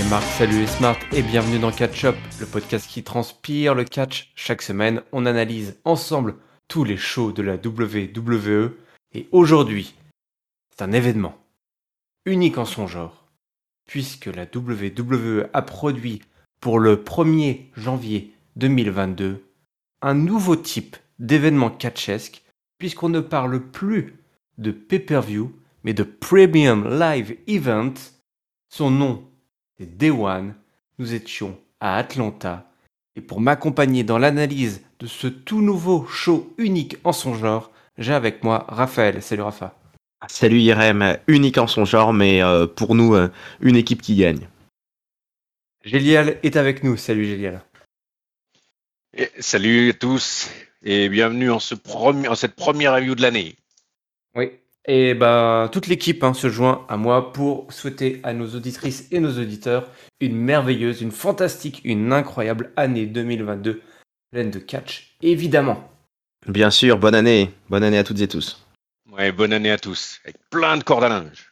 Marc, salut les Smart et bienvenue dans Catch Up, le podcast qui transpire le catch. Chaque semaine, on analyse ensemble tous les shows de la WWE et aujourd'hui, c'est un événement unique en son genre puisque la WWE a produit pour le 1er janvier 2022 un nouveau type d'événement catchesque puisqu'on ne parle plus de pay-per-view mais de Premium Live Event. Son nom c'est Day One. Nous étions à Atlanta. Et pour m'accompagner dans l'analyse de ce tout nouveau show unique en son genre, j'ai avec moi Raphaël. Salut Rafa. Salut Irem, unique en son genre, mais pour nous, une équipe qui gagne. Gélial est avec nous. Salut Gélial. Et salut à tous et bienvenue en cette première review de l'année. Oui. Et toute l'équipe se joint à moi pour souhaiter à nos auditrices et nos auditeurs une merveilleuse, une fantastique, une incroyable année 2022 pleine de catch, évidemment. Bien sûr, bonne année à toutes et tous. Ouais, bonne année à tous, avec plein de cordes à linge.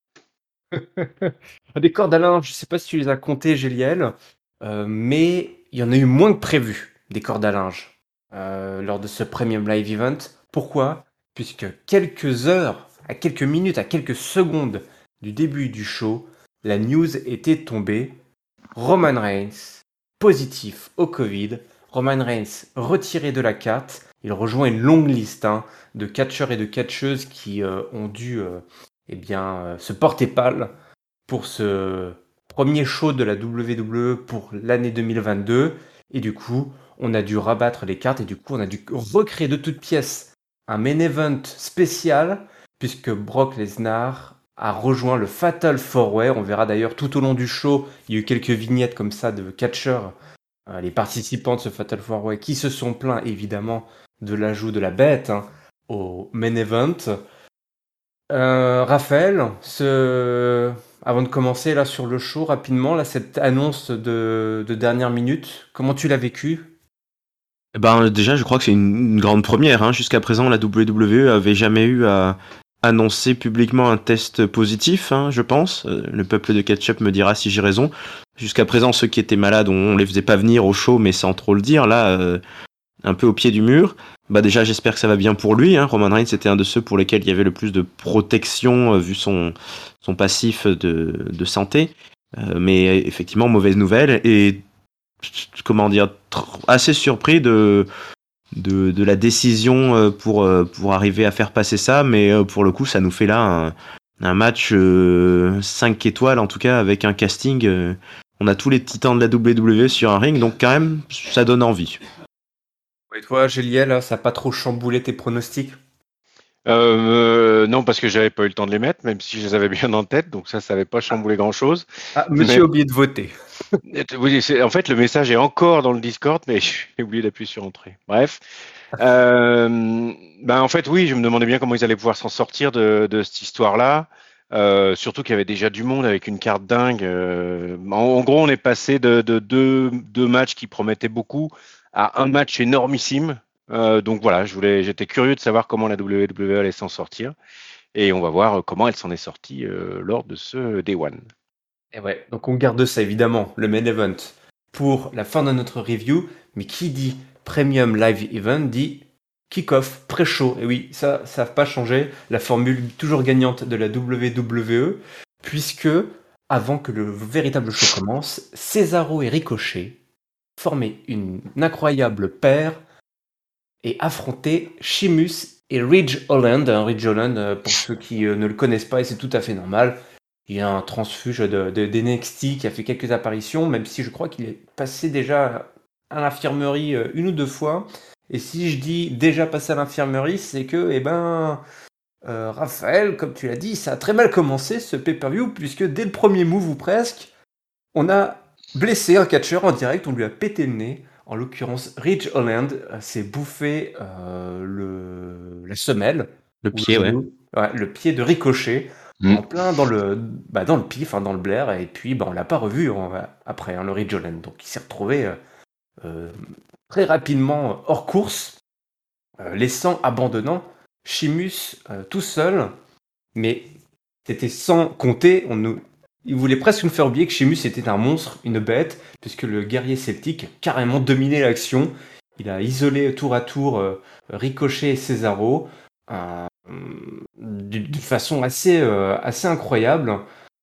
Des cordes à linge, je sais pas si tu les as comptées, Géliel, mais il y en a eu moins que prévu, des cordes à linge, lors de ce Premium Live Event. Pourquoi ? Puisque quelques heures, à quelques minutes, à quelques secondes du début du show, la news était tombée. Roman Reigns, positif au Covid. Roman Reigns retiré de la carte. Il rejoint une longue liste de catcheurs et de catcheuses qui ont dû se porter pâle pour ce premier show de la WWE pour l'année 2022. Et du coup, on a dû rabattre les cartes et du coup, on a dû recréer de toutes pièces un main event spécial puisque Brock Lesnar a rejoint le Fatal 4-Way. On verra d'ailleurs tout au long du show, il y a eu quelques vignettes comme ça de catcheurs, les participants de ce Fatal 4-Way qui se sont plaints évidemment de l'ajout de la bête au main event. Raphaël, avant de commencer là sur le show rapidement, là, cette annonce de dernière minute, comment tu l'as vécu ? Déjà, je crois que c'est une grande première. Jusqu'à présent, la WWE avait jamais eu à annoncer publiquement un test positif, je pense. Le peuple de Ketchup me dira si j'ai raison. Jusqu'à présent, ceux qui étaient malades, on les faisait pas venir au show, mais sans trop le dire. Là, un peu au pied du mur. Déjà, j'espère que ça va bien pour lui. Roman Reigns était un de ceux pour lesquels il y avait le plus de protection vu son passif de santé. Mais effectivement, mauvaise nouvelle. Et comment dire, assez surpris de la décision pour arriver à faire passer ça. Mais pour le coup, ça nous fait là un match 5 étoiles, en tout cas, avec un casting. On a tous les titans de la WWE sur un ring, donc quand même, ça donne envie. Et toi, Géliel, ça n'a pas trop chamboulé tes pronostics ? Non, parce que j'avais pas eu le temps de les mettre, même si je les avais bien en tête, donc ça n'avait pas chamboulé grand-chose. Ah, monsieur a oublié de voter. Oui, en fait, le message est encore dans le Discord, mais j'ai oublié d'appuyer sur Entrée. Bref. En fait, oui, je me demandais bien comment ils allaient pouvoir s'en sortir de cette histoire-là. Surtout qu'il y avait déjà du monde avec une carte dingue. En gros, on est passé de deux matchs qui promettaient beaucoup à un match énormissime. Donc voilà, j'étais curieux de savoir comment la WWE allait s'en sortir. Et on va voir comment elle s'en est sortie lors de ce Day One. Et ouais, donc on garde ça évidemment, le main event, pour la fin de notre review. Mais qui dit Premium Live Event dit kick-off, pré-show. Et oui, ça n'a pas changé. La formule toujours gagnante de la WWE, puisque avant que le véritable show commence, Cesaro et Ricochet formaient une incroyable paire et affrontaient Sheamus et Ridge Holland. Ridge Holland, pour ceux qui ne le connaissent pas, et c'est tout à fait normal, il y a un transfuge d'NXT qui a fait quelques apparitions, même si je crois qu'il est passé déjà à l'infirmerie une ou deux fois. Et si je dis déjà passé à l'infirmerie, c'est que, Raphaël, comme tu l'as dit, ça a très mal commencé ce pay-per-view, puisque dès le premier move ou presque, on a blessé un catcheur en direct, on lui a pété le nez. En l'occurrence, Ridge Holland s'est bouffé la semelle. Le pied, ouais. Le pied de Ricochet. En plein dans le pif, dans le blaire, et puis on l'a pas revu après, le Ridge Holland. Donc il s'est retrouvé très rapidement hors course, abandonnant Sheamus tout seul, mais c'était sans compter, il voulait presque nous faire oublier que Sheamus était un monstre, une bête, puisque le guerrier celtique a carrément dominé l'action. Il a isolé tour à tour Ricochet et Cesaro d'une façon assez incroyable.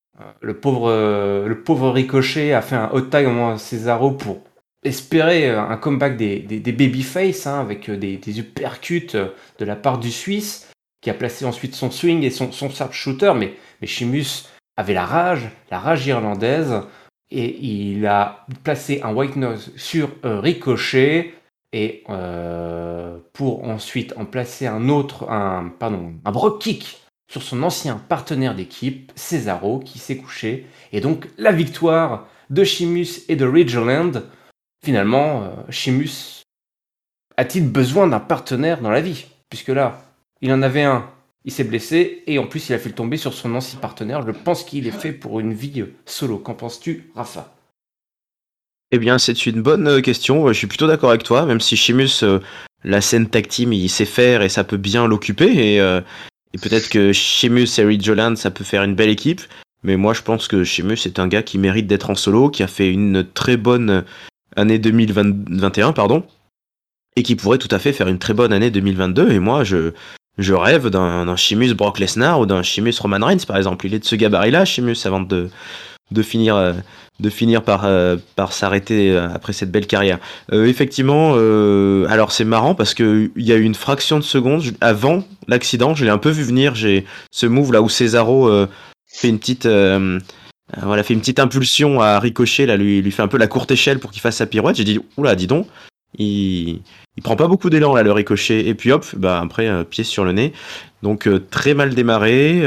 Le pauvre Ricochet a fait un hot tag à Cesaro pour espérer un comeback des babyface, hein, avec des uppercuts de la part du Suisse, qui a placé ensuite son swing et son sharpshooter, mais Sheamus avait la rage irlandaise, et il a placé un white nose sur Ricochet, et pour ensuite en placer un brogue kick sur son ancien partenaire d'équipe, Cesaro, qui s'est couché. Et donc la victoire de Sheamus et de Ridgeland. Finalement, Sheamus a-t-il besoin d'un partenaire dans la vie? Puisque là, il en avait un, il s'est blessé, et en plus il a fait le tomber sur son ancien partenaire. Je pense qu'il est fait pour une vie solo. Qu'en penses-tu, Rafa? Eh bien, c'est une bonne question. Je suis plutôt d'accord avec toi, même si Sheamus, la scène tag team, il sait faire et ça peut bien l'occuper. Et peut-être que Sheamus et Ridgeland, ça peut faire une belle équipe. Mais moi, je pense que Sheamus est un gars qui mérite d'être en solo, qui a fait une très bonne année 2021, pardon, et qui pourrait tout à fait faire une très bonne année 2022. Et moi, je rêve d'un Sheamus Brock Lesnar ou d'un Sheamus Roman Reigns, par exemple. Il est de ce gabarit-là, Sheamus, avant de finir par s'arrêter après cette belle carrière. Effectivement, alors c'est marrant parce que il y a eu une fraction de seconde avant l'accident, je l'ai un peu vu venir. J'ai ce move là où Cesaro fait une petite fait une petite impulsion à Ricochet, là lui fait un peu la courte échelle pour qu'il fasse sa pirouette. J'ai dit oula, dis donc, il prend pas beaucoup d'élan là, le Ricochet, et puis hop, après pied sur le nez. Donc très mal démarré.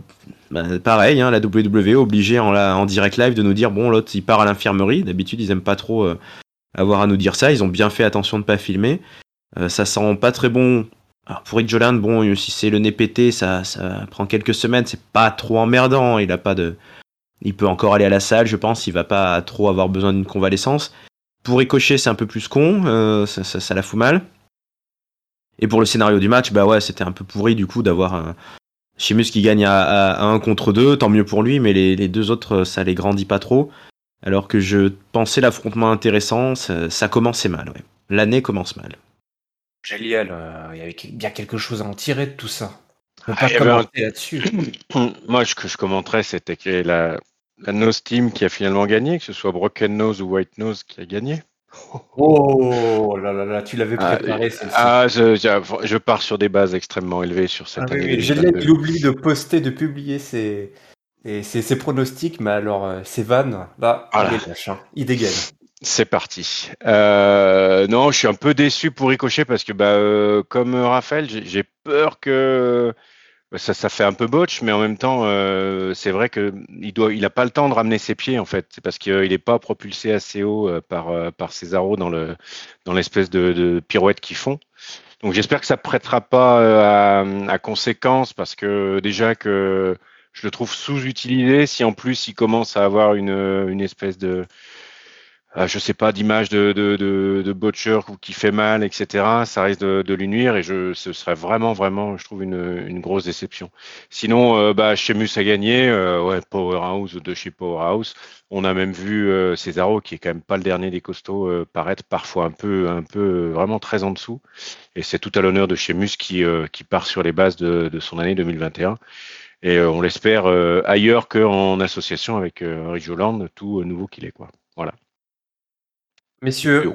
Pareil, hein, la WWE obligée en direct live de nous dire bon, l'autre il part à l'infirmerie. D'habitude ils aiment pas trop avoir à nous dire ça. Ils ont bien fait attention de pas filmer. Ça sent pas très bon. Alors pour Ridgeland, bon, si c'est le nez pété, ça prend quelques semaines. C'est pas trop emmerdant. Il peut encore aller à la salle, je pense. Il va pas trop avoir besoin d'une convalescence. Pour Ricochet, c'est un peu plus con. Ça la fout mal. Et pour le scénario du match, c'était un peu pourri du coup d'avoir Sheamus qui gagne à 1 contre 2, tant mieux pour lui, mais les deux autres, ça les grandit pas trop. Alors que je pensais l'affrontement intéressant, ça commençait mal, ouais. L'année commence mal. Géliel, il y avait bien quelque chose à en tirer de tout ça. On peut Ah, pas il y avait commenter là-dessus. Moi, ce que je commenterais, c'était que la Nose Team qui a finalement gagné, que ce soit Broken Nose ou White Nose qui a gagné. Oh là là là, tu l'avais préparé celle-ci. Je pars sur des bases extrêmement élevées sur cette année Oui, Géliel, 2022. il oublie de poster, de publier ses pronostics, mais alors ses vannes, là, il Voilà, est lâche, hein. Il dégaine. c'est parti. Non, je suis un peu déçu pour Ricochet parce que, comme Raphaël, j'ai peur que ça fait un peu botch, mais en même temps, c'est vrai que il a pas le temps de ramener ses pieds en fait. C'est parce qu'il n'est pas propulsé assez haut par Cesaro dans l'espèce de pirouette qu'ils font. Donc j'espère que ça prêtera pas à conséquence parce que déjà que je le trouve sous-utilisé. Si en plus il commence à avoir une espèce de je sais pas, d'image de butcher ou qui fait mal, etc. Ça risque de lui nuire et ce serait vraiment, vraiment, je trouve, une grosse déception. Sinon, Sheamus a gagné, ouais, Powerhouse de chez Powerhouse. On a même vu Cesaro, qui est quand même pas le dernier des costauds, paraître parfois un peu vraiment très en dessous. Et c'est tout à l'honneur de Sheamus qui part sur les bases de son année 2021. Et on l'espère ailleurs qu'en association avec Ridge Holland, tout nouveau qu'il est, quoi. Voilà. Messieurs,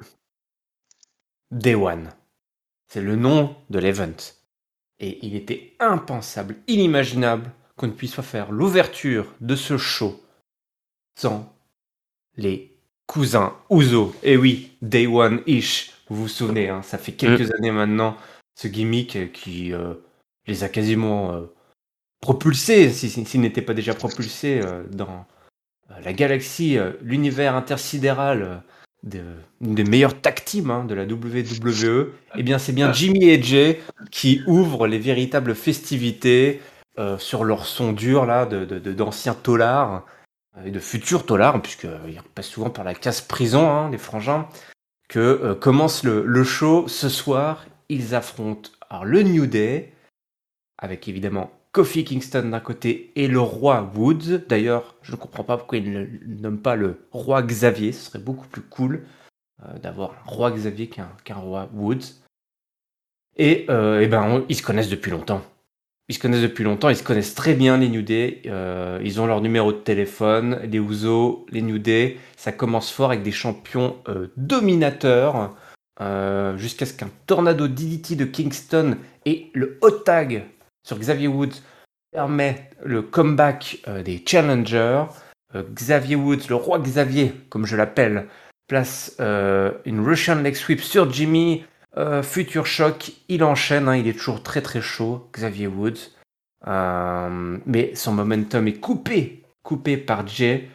Day One, c'est le nom de l'event. Et il était impensable, inimaginable qu'on ne puisse pas faire l'ouverture de ce show sans les cousins Ouzo. Et oui, Day One-ish, vous vous souvenez, hein, ça fait quelques années maintenant, ce gimmick qui les a quasiment propulsés, s'ils n'étaient pas déjà propulsés dans la galaxie, l'univers intersidéral une des meilleures tag teams, hein, de la WWE. Eh bien, c'est bien Jimmy et Jay qui ouvrent les véritables festivités sur leur son dur là, d'anciens taulards et de futurs taulards, puisqu'ils passent souvent par la case prison, hein, les frangins, que commence le show ce soir. Ils affrontent alors, le New Day, avec évidemment Kofi Kingston d'un côté et le roi Woods. D'ailleurs, je ne comprends pas pourquoi il ne le nomme pas le roi Xavier. Ce serait beaucoup plus cool d'avoir un roi Xavier qu'un roi Woods. Et ils se connaissent depuis longtemps. Ils se connaissent très bien les New Day. Ils ont leur numéro de téléphone, les Usos, les New Day. Ça commence fort avec des champions dominateurs. Jusqu'à ce qu'un tornado DDT de Kingston et le hot tag sur Xavier Woods permet le comeback des challengers. Xavier Woods, le roi Xavier, comme je l'appelle, place une Russian leg sweep sur Jimmy. Future Shock, il enchaîne, il est toujours très très chaud, Xavier Woods. Mais son momentum est coupé par Jay.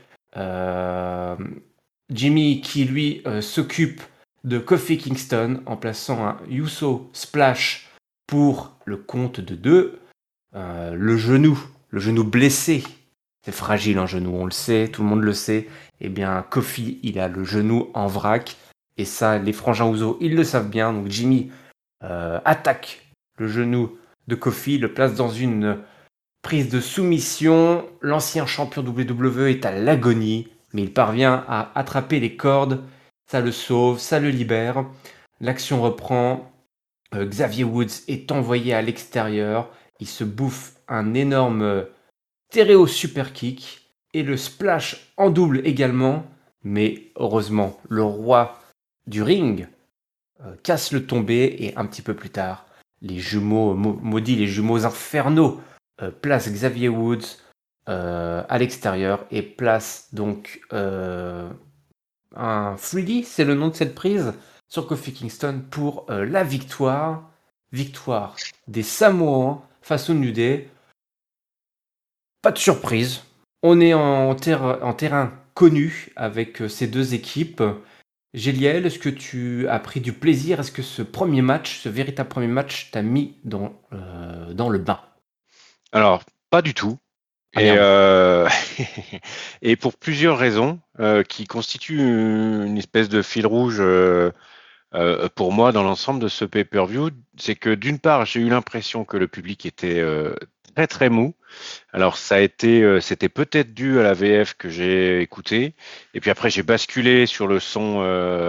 Jimmy qui lui s'occupe de Kofi Kingston en plaçant un Uso Splash pour le compte de 2. Le genou blessé, c'est fragile un genou, on le sait, tout le monde le sait. Eh bien Kofi, il a le genou en vrac. Et ça, les frangins Uso, ils le savent bien. Donc Jimmy attaque le genou de Kofi, le place dans une prise de soumission. L'ancien champion WWE est à l'agonie, mais il parvient à attraper les cordes. Ça le sauve, ça le libère. L'action reprend. Xavier Woods est envoyé à l'extérieur. Il se bouffe un énorme stéréo super kick. Et le splash en double également. Mais heureusement, le roi du ring casse le tombé et un petit peu plus tard, les jumeaux maudits, les jumeaux infernaux placent Xavier Woods à l'extérieur et placent donc un 3D, c'est le nom de cette prise, sur Kofi Kingston pour la victoire des Samoans face au New Day. Pas de surprise, on est en terrain connu avec ces deux équipes. Géliel, est-ce que tu as pris du plaisir? Est-ce que ce véritable premier match, t'a mis dans le bain? Alors, pas du tout. Ah, Et, merde. et pour plusieurs raisons qui constituent une espèce de fil rouge pour moi dans l'ensemble de ce pay-per-view, c'est que d'une part, j'ai eu l'impression que le public était très très mou. Alors c'était peut-être dû à la VF que j'ai écouté, et puis après j'ai basculé sur le son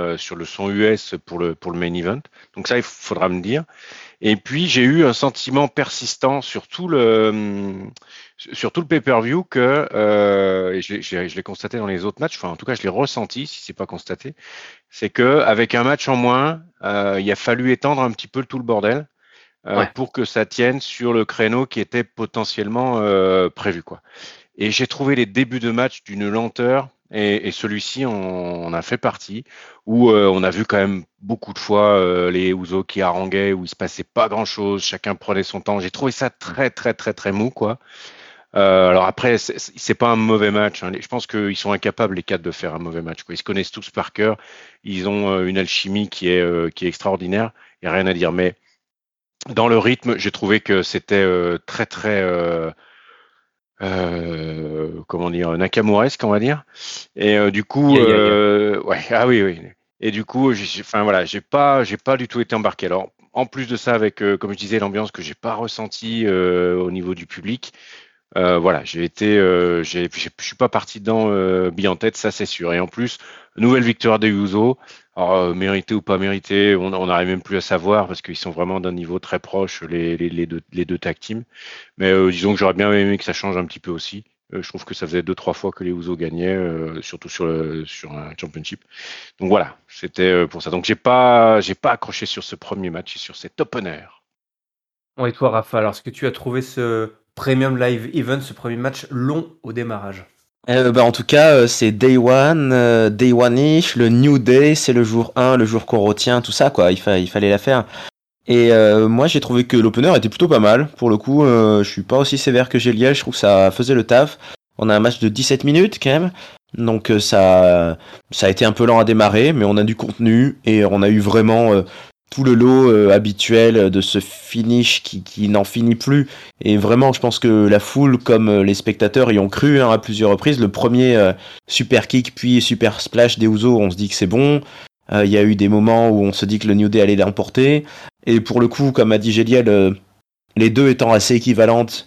US pour le main event. Donc ça, il faudra me dire. Et puis j'ai eu un sentiment persistant sur tout le pay-per-view que et je l'ai constaté dans les autres matchs. Enfin, en tout cas, je l'ai ressenti, si c'est pas constaté, c'est que avec un match en moins, il a fallu étendre un petit peu tout le bordel. Ouais. Pour que ça tienne sur le créneau qui était potentiellement prévu, quoi. Et j'ai trouvé les débuts de match d'une lenteur, et celui-ci en a fait partie, où on a vu quand même beaucoup de fois les Usos qui haranguaient, où il se passait pas grand-chose, chacun prenait son temps. J'ai trouvé ça très très très très mou, quoi. Alors après, c'est pas un mauvais match, hein. Je pense qu'ils sont incapables, les quatre, de faire un mauvais match, quoi. Ils se connaissent tous par cœur, ils ont une alchimie qui est extraordinaire, il n'y a rien à dire. Mais dans le rythme, j'ai trouvé que c'était très très comment dire, nakamouresque, on va dire. Et du coup, Aïe, aïe, aïe. ouais, ah oui, oui. Et du coup, enfin voilà, j'ai pas du tout été embarqué. Alors, en plus de ça, avec comme je disais, l'ambiance que j'ai pas ressentie au niveau du public. Voilà, je suis pas parti dedans bille en tête, ça c'est sûr. Et en plus, nouvelle victoire des Usos. Alors, mérité ou pas mérité, on n'arrive même plus à savoir parce qu'ils sont vraiment d'un niveau très proche, les deux tag teams. Mais disons que j'aurais bien aimé que ça change un petit peu aussi. Je trouve que ça faisait 2-3 fois que les Usos gagnaient, surtout sur un championship. Donc voilà, c'était pour ça. Donc j'ai pas accroché sur ce premier match et sur cet opener. Bon, et toi, Rafa, alors est-ce que tu as trouvé ce Premium Live Event, ce premier match long au démarrage? En tout cas, c'est Day One-ish, le New Day, c'est le jour 1, le jour qu'on retient, tout ça, quoi. Il fallait la faire. Et moi, j'ai trouvé que l'opener était plutôt pas mal. Pour le coup, je suis pas aussi sévère que Géliel, je trouve que ça faisait le taf. On a un match de 17 minutes, quand même. Donc ça a été un peu lent à démarrer, mais on a du contenu, et on a eu vraiment tout le lot habituel de ce finish qui n'en finit plus. Et vraiment, je pense que la foule, comme les spectateurs, y ont cru à plusieurs reprises. Le premier super kick, puis super splash des Usos, on se dit que c'est bon. Il y a eu des moments où on se dit que le New Day allait l'emporter. Et pour le coup, comme a dit Géliel, les deux étant assez équivalentes,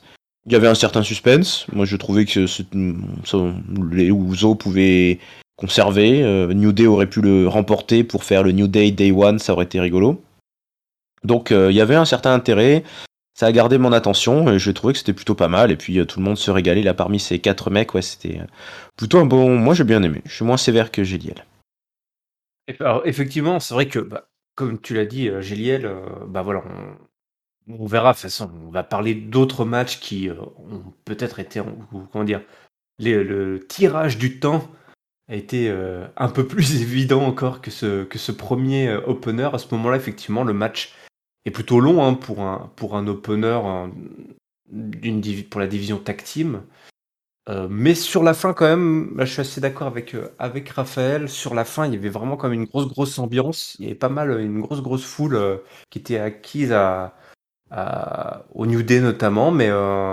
Il y avait un certain suspense. Moi, je trouvais que les Usos pouvaient conserver. New Day aurait pu le remporter pour faire le New Day Day One, ça aurait été rigolo. Donc, il y avait un certain intérêt. Ça a gardé mon attention et je trouvais que c'était plutôt pas mal. Et puis, tout le monde se régalait là parmi ces 4 mecs. Ouais, c'était plutôt un bon. Moi, j'ai bien aimé. Je suis moins sévère que Géliel. Alors, effectivement, c'est vrai que, comme tu l'as dit, Géliel, voilà, on verra. De toute façon, on va parler d'autres matchs qui ont peut-être été, ou comment dire, le tirage du temps a été un peu plus évident encore que ce premier opener. À ce moment-là, effectivement, le match est plutôt long hein, pour un opener pour la division tag team. Mais sur la fin, quand même, je suis assez d'accord avec Raphaël. Sur la fin, il y avait vraiment quand même une grosse ambiance. Il y avait pas mal, une grosse foule qui était acquise au New Day notamment. Mais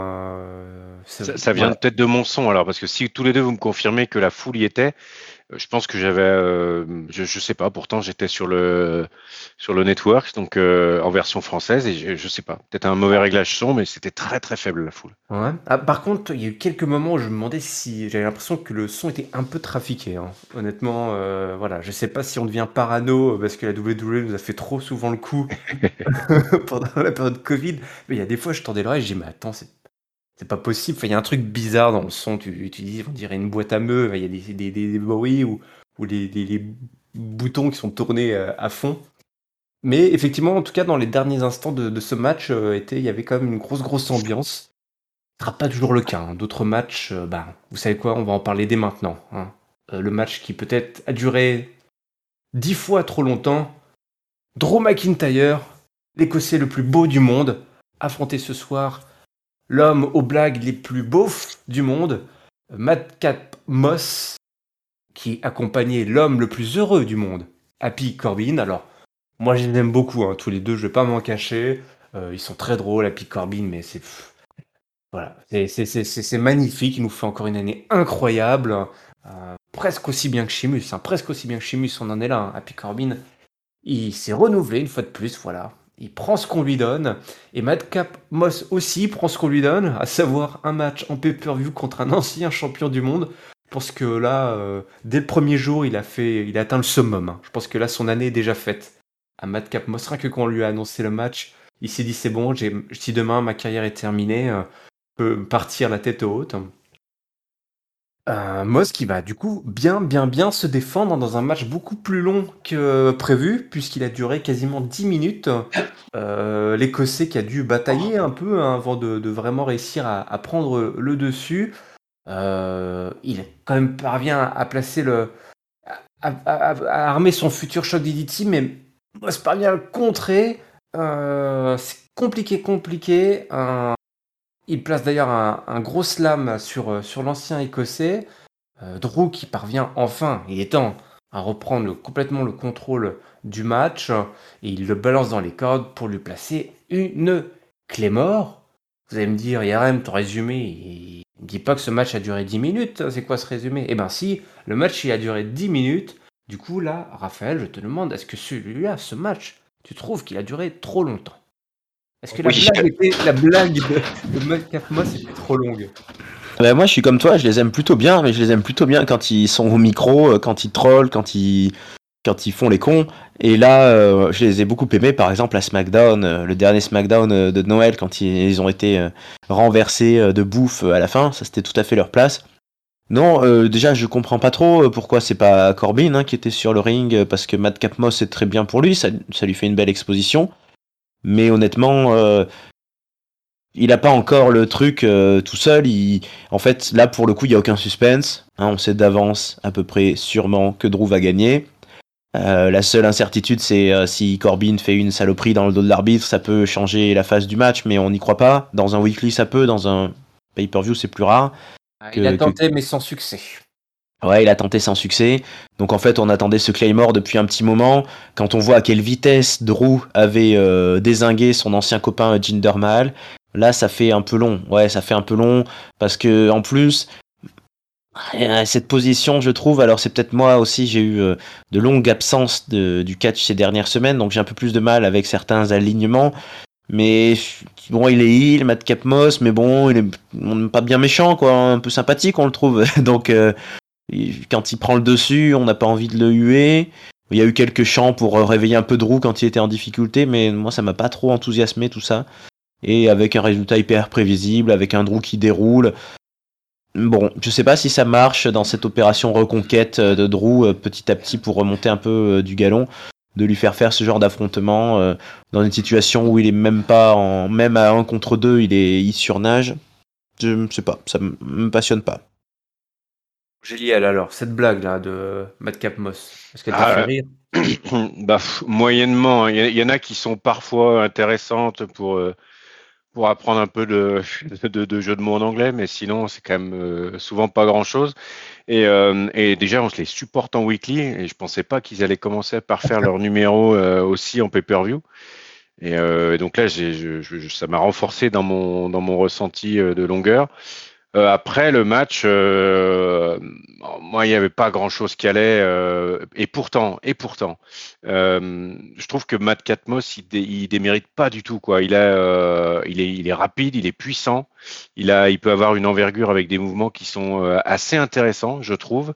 Ça vient voilà. peut-être de mon son alors, parce que si tous les deux vous me confirmez que la foule y était, je pense que j'avais, je sais pas, pourtant j'étais sur le network, donc en version française, et je sais pas, peut-être un mauvais réglage son, mais c'était très faible la foule. Ouais. Ah, par contre, il y a eu quelques moments où je me demandais si j'avais l'impression que le son était un peu trafiqué, hein. Honnêtement, voilà, je sais pas si on devient parano parce que la WWE nous a fait trop souvent le coup pendant la période Covid, mais il y a des fois, je tendais l'oreille, je dis, mais attends, c'est pas possible. Enfin, il y a un truc bizarre dans le son. Tu dis, on dirait une boîte à meux. Il y a des bruits ou les boutons qui sont tournés à fond. Mais effectivement, en tout cas, dans les derniers instants de ce match, il y avait quand même une grosse ambiance. Ce sera pas toujours le cas, hein. D'autres matchs, vous savez quoi, on va en parler dès maintenant, hein. Le match qui peut-être a duré 10 fois trop longtemps. Drew McIntyre, l'Écossais le plus beau du monde, affronté ce soir l'homme aux blagues les plus beaufs du monde, Madcap Moss, qui accompagnait l'homme le plus heureux du monde, Happy Corbin. Alors, moi je les aime beaucoup, hein, tous les deux, je vais pas m'en cacher. Ils sont très drôles, Happy Corbin, mais voilà, c'est magnifique. Il nous fait encore une année incroyable. Presque aussi bien que Sheamus, hein, presque aussi bien que Sheamus, on en est là. Hein. Happy Corbin, il s'est renouvelé une fois de plus, voilà. Il prend ce qu'on lui donne. Et Madcap Moss aussi prend ce qu'on lui donne, à savoir un match en pay-per-view contre un ancien champion du monde. Je pense que là, dès le premier jour, il a atteint le summum. Hein. Je pense que là, son année est déjà faite. À Madcap Moss, rien que quand on lui a annoncé le match, il s'est dit c'est bon, si demain ma carrière est terminée, je peux partir la tête haute. Moss qui va du coup bien se défendre dans un match beaucoup plus long que prévu, puisqu'il a duré quasiment 10 minutes. L'Écossais qui a dû batailler un peu hein, avant de vraiment réussir à prendre le dessus. Il quand même parvient à placer à armer son futur choc DDT, mais Moss parvient à le contrer. C'est compliqué. Il place d'ailleurs un gros slam sur l'ancien Écossais. Drew qui parvient enfin, il est temps, à reprendre complètement le contrôle du match. Et il le balance dans les cordes pour lui placer une Claymore. Vous allez me dire, Yarem, ton résumé, il ne dit pas que ce match a duré 10 minutes. C'est quoi ce résumé? Eh ben si, le match il a duré 10 minutes. Du coup là, Raphaël, je te demande, est-ce que celui-là, ce match, tu trouves qu'il a duré trop longtemps? Est-ce que Oui. la blague de Madcap Moss était trop longue? Bah, moi, je suis comme toi, je les aime plutôt bien, mais je les aime plutôt bien quand ils sont au micro, quand ils trollent, quand ils font les cons. Et là, je les ai beaucoup aimés, par exemple à SmackDown, le dernier SmackDown de Noël, quand ils ont été renversés de bouffe à la fin, ça c'était tout à fait leur place. Non, déjà je comprends pas trop pourquoi c'est pas Corbin hein, qui était sur le ring, parce que Madcap Moss c'est très bien pour lui, ça lui fait une belle exposition. Mais honnêtement, il a pas encore le truc tout seul. En fait, là pour le coup, il y a aucun suspense. Hein, on sait d'avance à peu près sûrement que Drew va gagner. La seule incertitude, c'est si Corbin fait une saloperie dans le dos de l'arbitre, ça peut changer la phase du match, mais on n'y croit pas. Dans un weekly, ça peut. Dans un pay-per-view, c'est plus rare. Il a tenté, mais sans succès. Ouais, il a tenté sans succès. Donc en fait, on attendait ce Claymore depuis un petit moment. Quand on voit à quelle vitesse Drew avait dézingué son ancien copain Jinder Mahal, là, ça fait un peu long. Ouais, ça fait un peu long parce que en plus, cette position, je trouve, alors c'est peut-être moi aussi, j'ai eu de longues absences du catch ces dernières semaines, donc j'ai un peu plus de mal avec certains alignements. Mais bon, il est heal, Madcap Moss, mais bon, il est pas bien méchant, quoi, un peu sympathique, on le trouve. Donc, quand il prend le dessus, on n'a pas envie de le huer. Il y a eu quelques chants pour réveiller un peu Drew quand il était en difficulté, mais moi, ça m'a pas trop enthousiasmé tout ça. Et avec un résultat hyper prévisible, avec un Drew qui déroule. Bon, je sais pas si ça marche dans cette opération reconquête de Drew petit à petit pour remonter un peu du galon, de lui faire ce genre d'affrontement dans une situation où il est même pas même à 1 contre 2, il surnage. Je sais pas, ça me passionne pas. Géliel, alors, cette blague-là de Madcap Moss, est-ce qu'elle t'a fait Ah, rire? moyennement, hein. Il y en a qui sont parfois intéressantes pour apprendre un peu de jeu de mots en anglais, mais sinon, c'est quand même souvent pas grand-chose. Et déjà, on se les supporte en weekly, et je pensais pas qu'ils allaient commencer par faire leur numéro aussi en pay-per-view. Et donc là, ça m'a renforcé dans mon ressenti de longueur. Après le match, moi, il n'y avait pas grand-chose qui allait. Et pourtant, je trouve que Matt Catmos, il démérite pas du tout, quoi. Il est rapide, il est puissant. Il peut avoir une envergure avec des mouvements qui sont assez intéressants, je trouve.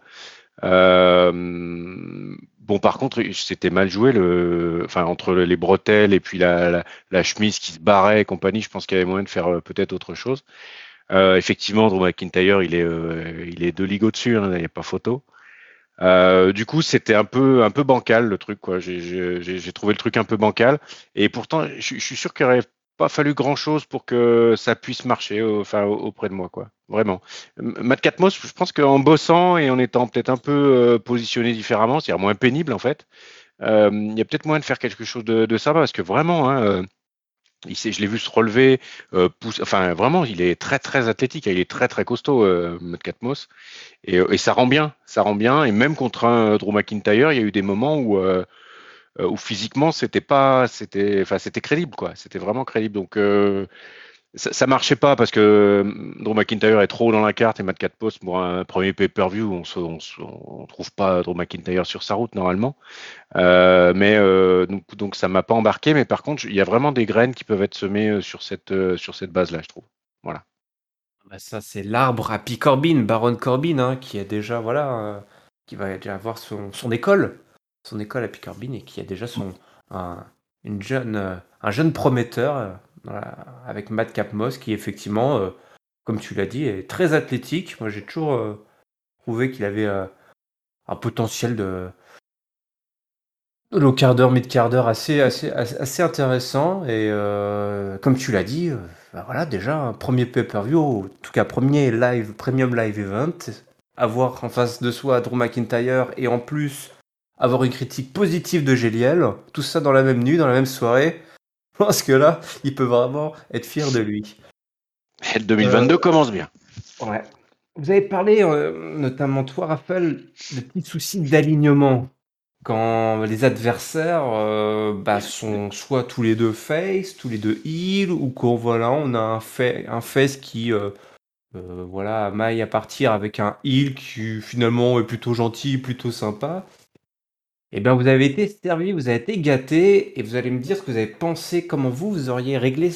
Bon, par contre, c'était mal joué, enfin, entre les bretelles et puis la chemise qui se barrait et compagnie. Je pense qu'il y avait moyen de faire peut-être autre chose. Effectivement, Drew McIntyre, il est 2 ligues au-dessus, hein, il n'y a pas photo. Du coup, c'était un peu bancal le truc, quoi. J'ai trouvé le truc un peu bancal, et pourtant, je suis sûr qu'il n'aurait pas fallu grand-chose pour que ça puisse marcher, enfin, auprès de moi, quoi. Vraiment. Matt Catmos, je pense qu'en bossant et en étant peut-être un peu positionné différemment, c'est-à-dire moins pénible en fait, il y a peut-être moyen de faire quelque chose de sympa, parce que vraiment, hein, je l'ai vu se relever, enfin vraiment, il est très très athlétique, hein, il est très très costaud, Matt Catmos, et ça rend bien, ça rend bien. Et même contre un Drew McIntyre, il y a eu des moments où physiquement enfin c'était crédible, quoi, c'était vraiment crédible. Donc ça marchait pas parce que Drew McIntyre est trop haut dans la carte, et Matt Catmos, pour un premier pay-per-view, on trouve pas Drew McIntyre sur sa route normalement. Donc ça m'a pas embarqué, mais par contre, il y a vraiment des graines qui peuvent être semées sur cette base-là, je trouve. Voilà. Bah, ça, c'est l'arbre à P. Corbin, Baron Corbin, hein, qui est déjà, voilà, qui va déjà avoir son école à P. Corbin, et qui a déjà un, un jeune prometteur, voilà, avec Matt Capmos, qui effectivement, comme tu l'as dit, est très athlétique. Moi, j'ai toujours trouvé qu'il avait un potentiel de low quart d'heure, mid quart d'heure assez intéressant. Et comme tu l'as dit, bah voilà, déjà un premier pay-per-view, en tout cas premier premium live event, avoir en face de soi Drew McIntyre, et en plus avoir une critique positive de Géliel, tout ça dans la même nuit, dans la même soirée. Je pense que là, il peut vraiment être fier de lui. Et le 2022 commence bien. Ouais. Vous avez parlé, notamment toi, Raphaël, de petits soucis d'alignement. Quand les adversaires bah, sont soit tous les deux face, tous les deux heal, ou quand voilà, on a un face qui voilà, maille à partir avec un heal qui finalement est plutôt gentil, plutôt sympa. Eh bien, vous avez été servi, vous avez été gâté, et vous allez me dire ce que vous avez pensé, comment vous auriez réglé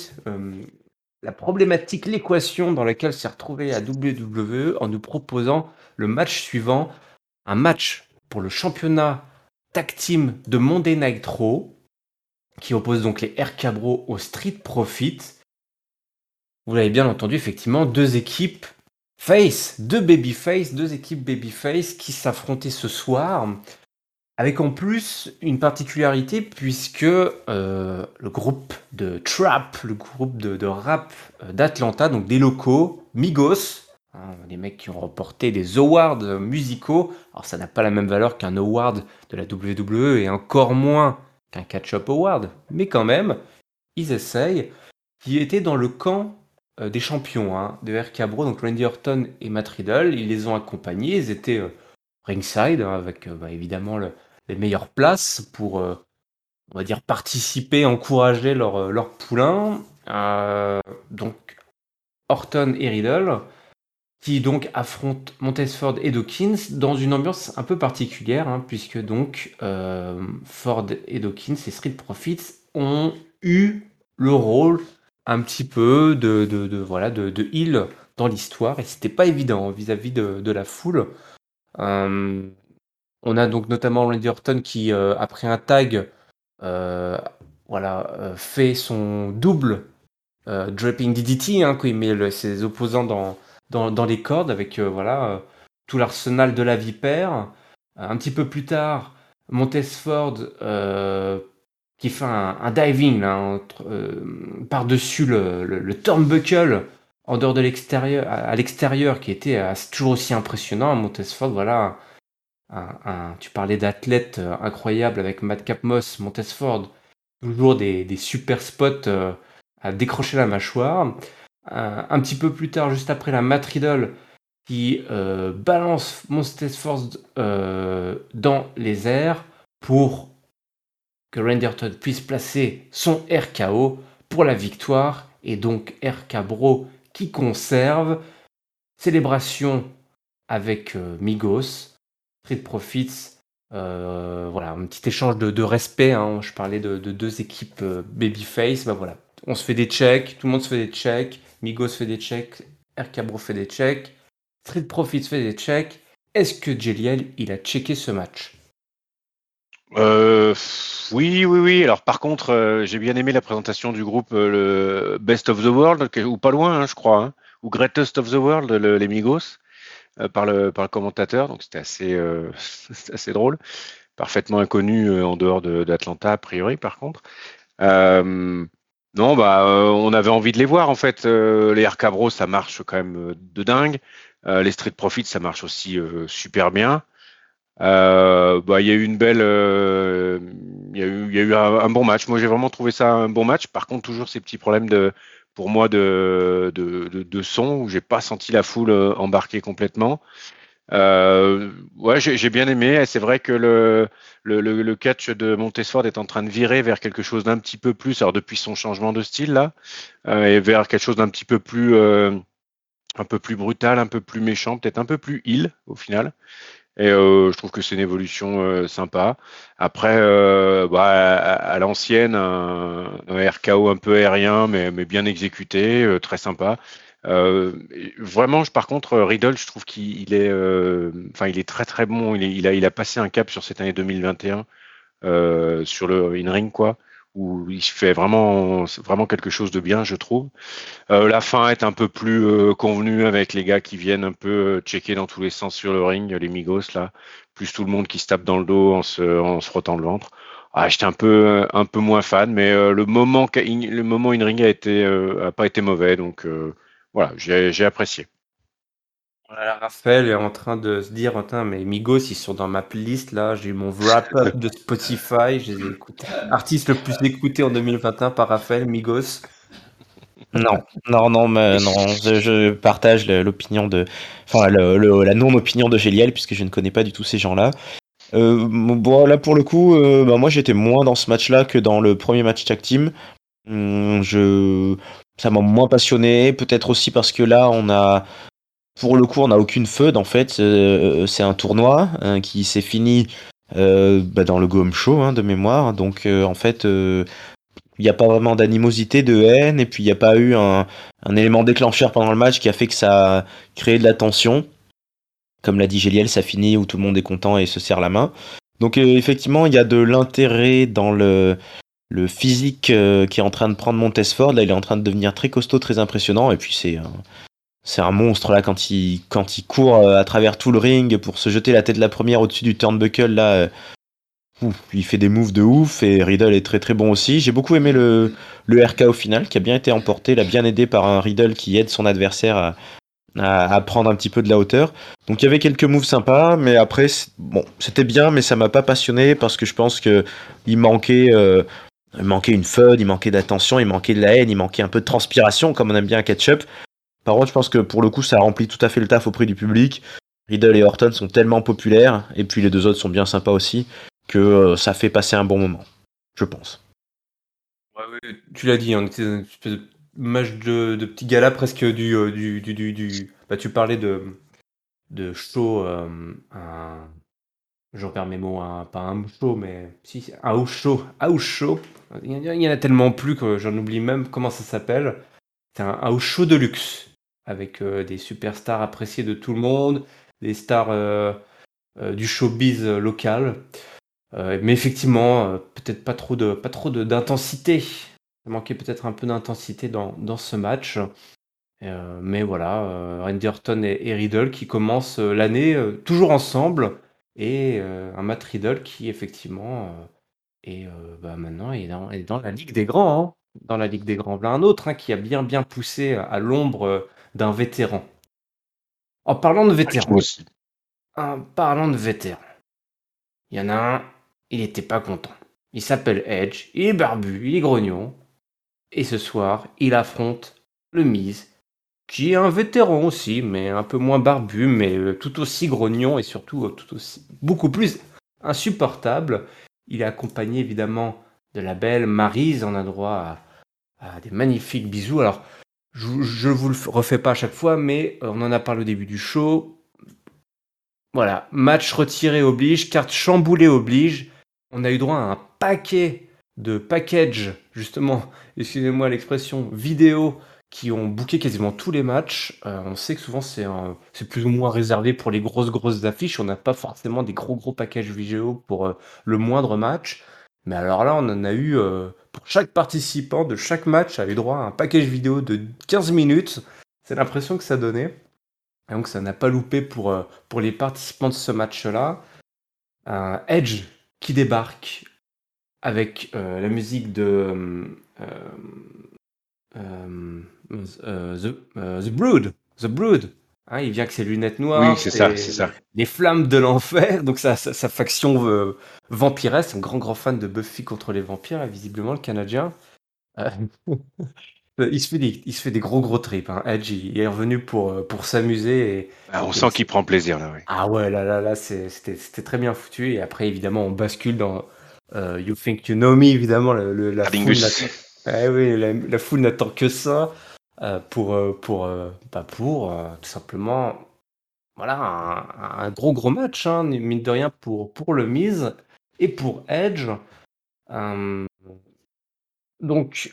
la problématique, l'équation dans laquelle s'est retrouvé la WWE en nous proposant le match suivant, un match pour le championnat tag team de Monday Night Raw, qui oppose donc les RK Bros aux Street Profits. Vous l'avez bien entendu, effectivement, deux équipes face, deux équipes babyface qui s'affrontaient ce soir, avec en plus une particularité, puisque le groupe de trap, le groupe de rap d'Atlanta, donc des locaux, Migos, hein, des mecs qui ont remporté des awards musicaux. Alors ça n'a pas la même valeur qu'un award de la WWE, et encore moins qu'un catch-up award, mais quand même, ils essayent, qui étaient dans le camp des champions, hein, de RK Bro, donc Randy Orton et Matt Riddle. Ils les ont accompagnés, ils étaient ringside, hein, avec bah, évidemment les meilleures places pour, on va dire, participer, encourager leur poulain. Donc Orton et Riddle, qui donc affrontent Montez-Ford et Dawkins dans une ambiance un peu particulière, hein, puisque donc Ford et Dawkins et Street Profits ont eu le rôle un petit peu voilà, de heel dans l'histoire, et c'était pas évident vis-à-vis de la foule. On a donc notamment Randy Orton qui, après un tag, voilà, fait son double Dropping DDT, hein, quand il met ses opposants dans les cordes avec tout l'arsenal de la vipère. Un petit peu plus tard, Montesford qui fait un diving là, par-dessus le turnbuckle en dehors de l'extérieur, à l'extérieur, qui était toujours aussi impressionnant. Montesford, voilà, tu parlais d'athlète incroyable avec Madcap Moss, Montesford, toujours des super spots à décrocher la mâchoire. Un petit peu plus tard, juste après la Matt Riddle, qui balance Montesford dans les airs pour que Randy Orton puisse placer son RKO pour la victoire, et donc RK Bro qui conserve. Célébration avec Migos, Street Profits, voilà, un petit échange de respect, hein. Je parlais de deux équipes babyface, bah voilà, on se fait des checks, tout le monde se fait des checks, Migos fait des checks, RK Bro fait des checks, Street Profits fait des checks. Est-ce que JLL, il a checké ce match? Oui, oui, oui. Alors par contre, j'ai bien aimé la présentation du groupe, le Best of the World, ou pas loin, hein, je crois, hein, ou Greatest of the World, les Migos, par le commentateur. Donc c'était assez, c'était assez drôle. Parfaitement inconnu en dehors d'Atlanta, a priori, par contre. Euh, non, bah, on avait envie de les voir en fait. Les RK Bros, ça marche quand même de dingue. Les Street Profits, ça marche aussi super bien. Bah, il y a eu une belle, il y a eu un bon match. Moi, j'ai vraiment trouvé ça un bon match. Par contre, toujours ces petits problèmes pour moi, de son où j'ai pas senti la foule embarquer complètement. Ouais, j'ai bien aimé. Et c'est vrai que le catch de Montesford est en train de virer vers quelque chose d'un petit peu plus, alors depuis son changement de style là, et vers quelque chose un peu plus brutal, un peu plus méchant, peut-être un peu plus heel au final. Et je trouve que c'est une évolution sympa. Après, bah, à l'ancienne, un RKO un peu aérien, mais bien exécuté, très sympa. Vraiment, par contre, Riddle, je trouve qu'il est, enfin, il est très très bon. Il a passé un cap sur cette année 2021 sur le in-ring, quoi, où il fait vraiment quelque chose de bien, je trouve. La fin est un peu plus convenue avec les gars qui viennent un peu checker dans tous les sens sur le ring, les Migos là, plus tout le monde qui se tape dans le dos en se frottant le ventre. Ah, j'étais un peu moins fan, mais le moment in-ring a pas été mauvais, donc voilà, j'ai apprécié. Voilà, Raphaël est en train de se dire, attends, mais Migos, ils sont dans ma playlist là, j'ai eu mon wrap-up de Spotify, je les ai écoutés. Artiste le plus écouté en 2021 par Raphaël, Migos. Non, non, non, mais non, je partage l'opinion enfin, la non-opinion de Géliel, puisque je ne connais pas du tout ces gens-là. Bon, là, pour le coup, bah, moi, j'étais moins dans ce match-là que dans le premier match tag team. Ça m'a moins passionné, peut-être aussi parce que là, pour le coup, on n'a aucune feud, en fait. C'est un tournoi qui s'est fini bah, dans le Go Home Show, hein, de mémoire. Donc, en fait, il n'y a pas vraiment d'animosité, de haine, et puis il n'y a pas eu un élément déclencheur pendant le match qui a fait que ça a créé de la tension. Comme l'a dit Géliel, ça finit où tout le monde est content et se serre la main. Donc effectivement, il y a de l'intérêt dans le physique qui est en train de prendre Montesford. Là, il est en train de devenir très costaud, très impressionnant, et puis c'est un monstre là quand il court à travers tout le ring pour se jeter la tête de la première au-dessus du turnbuckle là. Il fait des moves de ouf et Riddle est très très bon aussi. J'ai beaucoup aimé le RK au final qui a bien été emporté, l'a bien aidé par un Riddle qui aide son adversaire à prendre un petit peu de la hauteur. Donc il y avait quelques moves sympas, mais après bon, c'était bien, mais ça m'a pas passionné parce que je pense que il manquait une fun, il manquait d'attention, il manquait de la haine, il manquait un peu de transpiration comme on aime bien un catch-up. Par contre, je pense que pour le coup, ça remplit tout à fait le taf auprès du public. Riddle et Orton sont tellement populaires, et puis les deux autres sont bien sympas aussi, que ça fait passer un bon moment, je pense. Ouais, ouais, tu l'as dit, on était dans une espèce de match de petit gala presque bah, tu parlais de show Je perds mes mots, pas un show, mais si, un house show. House show. Il y en a tellement plus que j'en oublie même comment ça s'appelle. C'est un house show de luxe, avec des superstars appréciées de tout le monde, des stars du showbiz local. Mais effectivement, peut-être d'intensité. Ça manquait peut-être un peu d'intensité dans ce match. Mais voilà, Randy Orton et Riddle qui commencent l'année toujours ensemble. Et un Matt Riddle qui, effectivement, maintenant est dans la Ligue des Grands, hein. Dans la Ligue des Grands. Voilà un autre, hein, qui a bien, bien poussé à l'ombre d'un vétéran. En parlant de Je trouve vétéran, aussi. il y en a un, il était pas content. Il s'appelle Edge, il est barbu, il est grognon. Et ce soir, il affronte le Miz, qui est un vétéran aussi, mais un peu moins barbu, mais tout aussi grognon et surtout tout aussi beaucoup plus insupportable. Il est accompagné évidemment de la belle Maryse. On a droit à des magnifiques bisous. Alors, je vous le refais pas à chaque fois, mais on en a parlé au début du show. Voilà, match retiré oblige, carte chamboulée oblige. On a eu droit à un paquet de packages, justement, excusez-moi l'expression, vidéo, qui ont booké quasiment tous les matchs. On sait que souvent c'est plus ou moins réservé pour les grosses affiches. On n'a pas forcément des gros packages vidéo pour le moindre match. Mais alors là, on en a eu, pour chaque participant de chaque match, a eu droit à un package vidéo de 15 minutes. C'est l'impression que ça donnait. Et donc ça n'a pas loupé pour les participants de ce match-là. Edge qui débarque avec la musique de The Brood. The Brood. Hein, il vient avec ses lunettes Oui, noires, c'est ça, c'est ça. les flammes de l'enfer, donc sa faction vampiresse, un grand fan de Buffy contre les vampires, visiblement le Canadien. Euh, il se fait des gros trips, hein. Edge, il est revenu pour s'amuser Ah, on et sent qu'il prend plaisir là, oui. ah ouais, là, c'était très bien foutu. Et après, évidemment, on bascule dans You Think You Know Me, évidemment, la foule Ardingus. n'attend. Eh oui, la foule n'attend que ça tout simplement, voilà, un gros match, hein, mine de rien, pour le Miz et pour Edge. Euh, donc,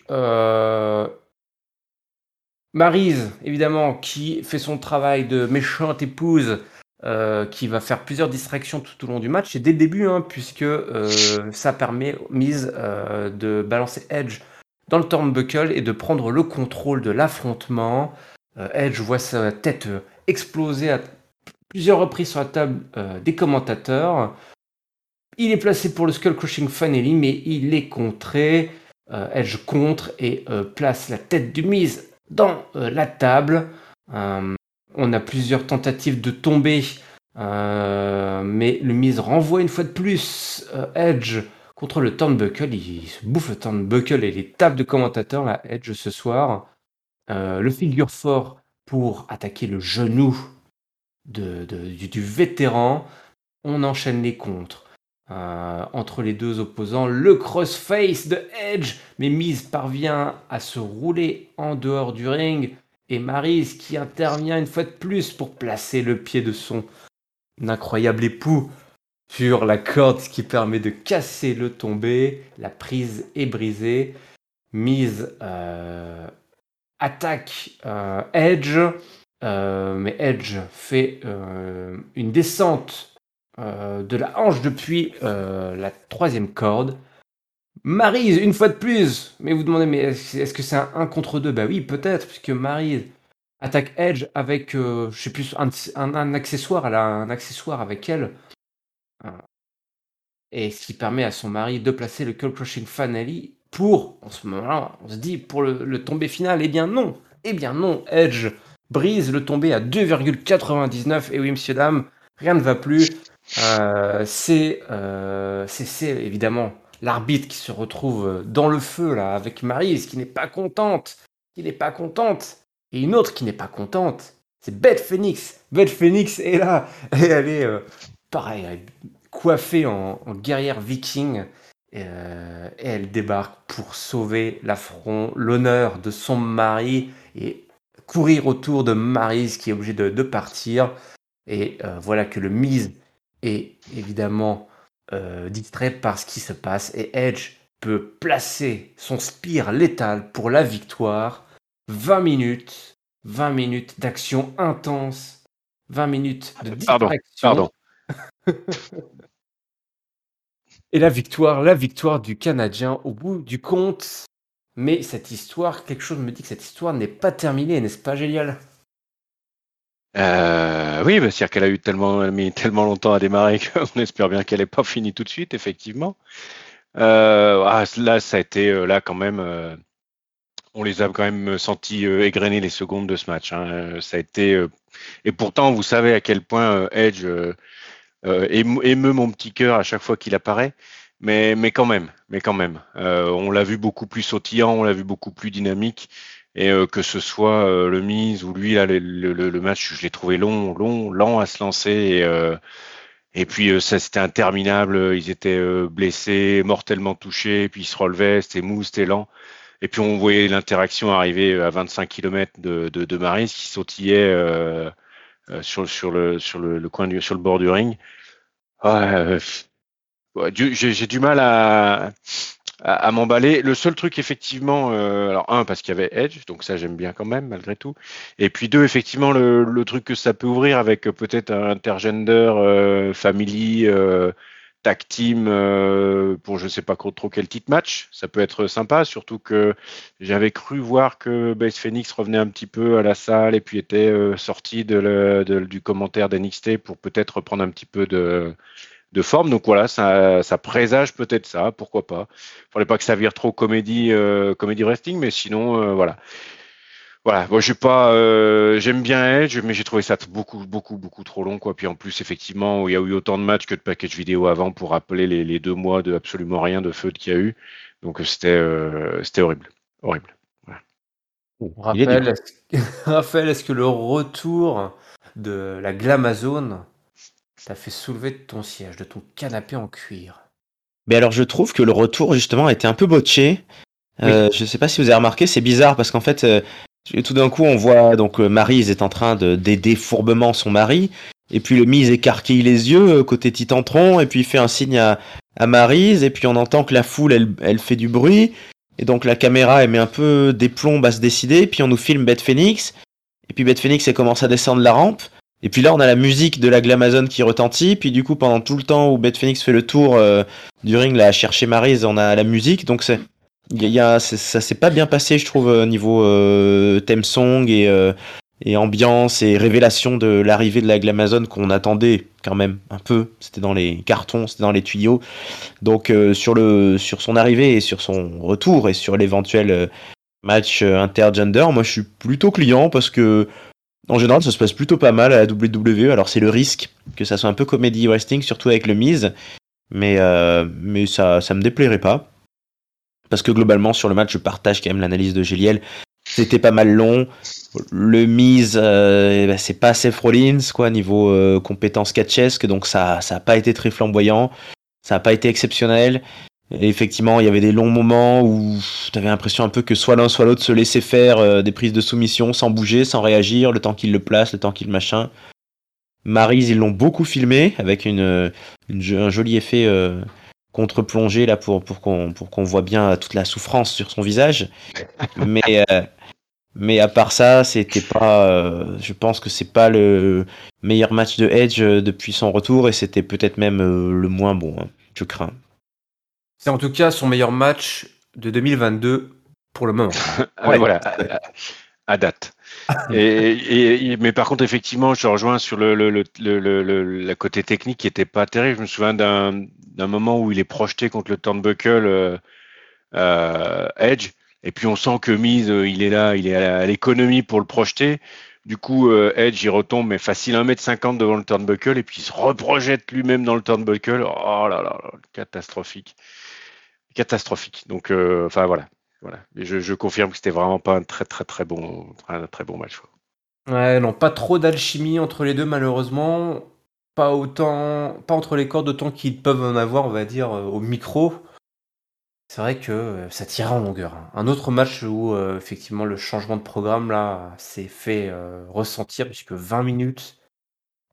Maryse, évidemment, qui fait son travail de méchante épouse, qui va faire plusieurs distractions tout au long du match, et dès le début, hein, puisque ça permet Miz de balancer Edge dans le turnbuckle et de prendre le contrôle de l'affrontement. Edge voit sa tête exploser à plusieurs reprises sur la table des commentateurs. Il est placé pour le Skull Crushing Finale, mais il est contré. Edge contre et place la tête du Miz dans la table. On a plusieurs tentatives de tomber, mais le Miz renvoie une fois de plus Edge contre le turnbuckle. Il se bouffe le turnbuckle et les tables de commentateurs, là, Edge ce soir. Le figure fort pour attaquer le genou du vétéran. On enchaîne les contres. Entre les deux opposants, le crossface de Edge, mais Miz parvient à se rouler en dehors du ring, et Maryse qui intervient une fois de plus pour placer le pied de son incroyable époux sur la corde, ce qui permet de casser le tombé. La prise est brisée. Miz attaque Edge, mais Edge fait une descente de la hanche depuis la troisième corde. Maryse, une fois de plus. Mais vous demandez, mais est-ce que c'est un 1 contre 2? Bah oui, peut-être, puisque Maryse attaque Edge avec, je sais plus, un accessoire. Elle a un accessoire avec elle. Et ce qui permet à son mari de placer le Skull Crushing Finale pour, en ce moment-là, on se dit, pour le tombé final. Eh bien non. Edge brise le tombé à 2,99. Et oui, messieurs, dames, rien ne va plus. C'est évidemment l'arbitre qui se retrouve dans le feu là avec Maryse qui n'est pas contente, et une autre qui n'est pas contente, c'est Beth Phoenix. Beth Phoenix est là et elle est pareil, elle est coiffée en guerrière viking, et elle débarque pour sauver l'affront, l'honneur de son mari et courir autour de Maryse qui est obligée de partir. Et voilà que le Miz est évidemment distrait par ce qui se passe et Edge peut placer son spear létal pour la victoire. 20 minutes d'action intense, 20 minutes de Pardon, distraction. pardon. Et la victoire du Canadien au bout du compte. Mais cette histoire, quelque chose me dit que cette histoire n'est pas terminée, n'est-ce pas, Gélial? Oui, c'est-à-dire qu'elle a mis tellement longtemps à démarrer qu'on espère bien qu'elle n'est pas finie tout de suite, effectivement. Là, ça a été, là quand même, on les a quand même sentis égrener les secondes de ce match. Hein. Ça a été, et pourtant, vous savez à quel point Edge émeut mon petit cœur à chaque fois qu'il apparaît. Mais quand même. On l'a vu beaucoup plus sautillant, on l'a vu beaucoup plus dynamique. Et que ce soit le Miz ou lui, là, le match, je l'ai trouvé lent à se lancer. Et puis ça, c'était interminable. Ils étaient blessés, mortellement touchés, puis ils se relevaient, c'était mou, c'était lent. Et puis on voyait l'interaction arriver à 25 km de Maryse qui sautillait sur le coin sur le bord du ring. Ouais, j'ai du mal à m'emballer. Le seul truc, effectivement, alors parce qu'il y avait Edge, donc ça j'aime bien quand même, malgré tout. Et puis deux, effectivement, le truc que ça peut ouvrir avec peut-être un intergender, family, tag team pour je sais pas trop quel titre match. Ça peut être sympa, surtout que j'avais cru voir que Beth Phoenix revenait un petit peu à la salle et puis était sorti du commentaire d'NXT pour peut-être reprendre un petit peu de forme. Donc voilà, ça présage peut-être ça, pourquoi pas. Fallait pas que ça vire trop comédie wrestling, mais sinon voilà. Voilà, moi j'aime bien Edge, mais j'ai trouvé ça beaucoup trop long quoi. Puis en plus effectivement, il y a eu autant de matchs que de packages vidéo avant pour rappeler les 2 mois de absolument rien de feud qu'il y a eu. Donc c'était horrible. Voilà. Raphaël, est-ce que le retour de la Glamazone t'a fait soulever de ton siège, de ton canapé en cuir? Mais alors je trouve que le retour justement a été un peu botché. Oui. Je sais pas si vous avez remarqué, c'est bizarre parce qu'en fait, tout d'un coup on voit donc Maryse est en train d'aider fourbement son mari, et puis le Miz écarquille les yeux côté Titantron, et puis il fait un signe à Maryse, et puis on entend que la foule elle fait du bruit, et donc la caméra elle met un peu des plombs à se décider, puis on nous filme Beth Phoenix, et puis Beth Phoenix elle commence à descendre la rampe. Et puis là, on a la musique de la Glamazone qui retentit. Puis du coup, pendant tout le temps où Beth Phoenix fait le tour du ring là, à chercher Maryse, on a la musique. Donc ça s'est pas bien passé, je trouve, niveau theme song et ambiance et révélation de l'arrivée de la Glamazone qu'on attendait quand même un peu. C'était dans les cartons, c'était dans les tuyaux. Donc sur son arrivée et sur son retour et sur l'éventuel match intergender, moi je suis plutôt client parce que en général, ça se passe plutôt pas mal à la WWE. Alors, c'est le risque que ça soit un peu comédie wrestling, surtout avec le Miz. Mais ça me déplairait pas. Parce que globalement, sur le match, je partage quand même l'analyse de Géliel. C'était pas mal long. Le Miz, c'est pas Seth Rollins, quoi, niveau compétences catchesques. Donc, ça a pas été très flamboyant. Ça a pas été exceptionnel. Et effectivement, il y avait des longs moments où t'avais l'impression un peu que soit l'un soit l'autre se laissait faire des prises de soumission sans bouger, sans réagir, le temps qu'il le place, le temps qu'il machin. Maryse, ils l'ont beaucoup filmé avec un joli effet contre-plongée là pour qu'on voit bien toute la souffrance sur son visage. Mais à part ça, c'était pas. Je pense que c'est pas le meilleur match de Edge depuis son retour et c'était peut-être même le moins bon. Hein, je crains. C'est en tout cas son meilleur match de 2022 pour le moment. Ouais. Voilà, à date. Mais par contre, effectivement, je rejoins sur le côté technique qui était pas terrible. Je me souviens d'un moment où il est projeté contre le turnbuckle Edge, et puis on sent que Miz, il est là, il est à l'économie pour le projeter. Du coup, Edge, il retombe, mais facile 1m50 devant le turnbuckle, et puis il se reprojette lui-même dans le turnbuckle. Oh là là, catastrophique. Donc, enfin voilà. Et je confirme que c'était vraiment pas un très bon match. Ouais, non, pas trop d'alchimie entre les deux, malheureusement. Pas entre les cordes, autant qu'ils peuvent en avoir, on va dire, au micro. C'est vrai que ça tire en longueur. Hein. Un autre match où, effectivement, le changement de programme, là, s'est fait ressentir, puisque 20 minutes,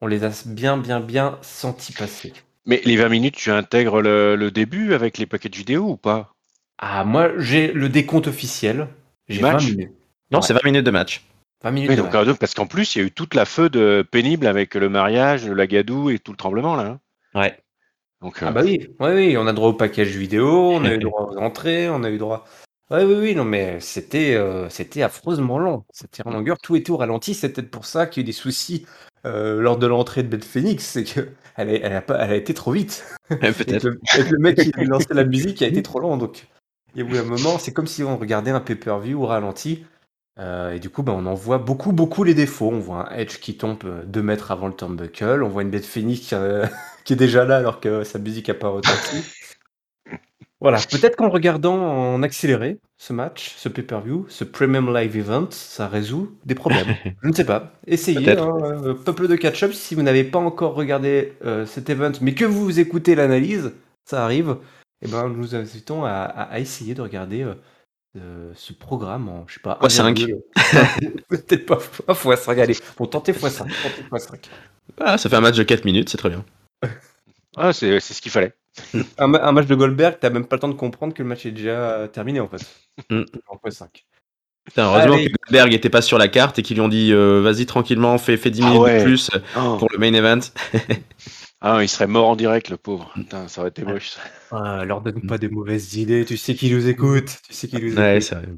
on les a bien sentis passer. Mais les 20 minutes, tu intègres le début avec les paquets de vidéos ou pas? Ah, moi, j'ai le décompte officiel. Du J'ai 20 match? minutes. Non, Ouais, c'est 20 minutes de match. 20 minutes Oui, de donc match. parce qu'en plus, il y a eu toute la feud pénible avec le mariage, le lagadou et tout le tremblement là, hein. Ouais. Donc, Ah bah oui, oui, on a droit au package vidéo, on a eu droit aux entrées, on a eu droit. Ouais, oui, non, mais c'était affreusement long. C'était en longueur, tout était au ralenti. C'est peut-être pour ça qu'il y a eu des soucis lors de l'entrée de Beth Phoenix, c'est que elle a été trop vite. Peut-être. Et que le mec qui lançait la musique a été trop long. Donc, il y a eu un moment, c'est comme si on regardait un pay-per-view au ralenti. Et du coup, bah, on en voit beaucoup les défauts. On voit un Edge qui tombe 2 mètres avant le turnbuckle. On voit une Beth Phoenix qui est déjà là alors que sa musique n'a pas retenti. Voilà, peut-être qu'en regardant en accéléré ce match, ce pay-per-view, ce Premium Live Event, ça résout des problèmes. Je ne sais pas. Essayez, Peut-être. hein, peuple de catch-up, si vous n'avez pas encore regardé cet event, mais que vous écoutez l'analyse, ça arrive, et ben, nous vous invitons à essayer de regarder ce programme en, je sais pas, x5. 1,2, peut-être pas x5, allez, bon, tentez x5, tentez x5. Ah, ça fait un match de 4 minutes, c'est très bien. ah, c'est ce qu'il fallait. Un match de Goldberg, t'as même pas le temps de comprendre que le match est déjà terminé en fait. Mm. En x5. Putain, heureusement que Allez, Goldberg était pas sur la carte et qu'ils lui ont dit vas-y tranquillement, fais 10 Ah minutes de ouais. plus Oh. pour le main event. Ah, il serait mort en direct, le pauvre. Putain, ça aurait été ah, moche, ça. leur donne pas des mauvaises idées, tu sais qui nous écoute, tu sais qui nous Ouais, écoute. c'est vrai.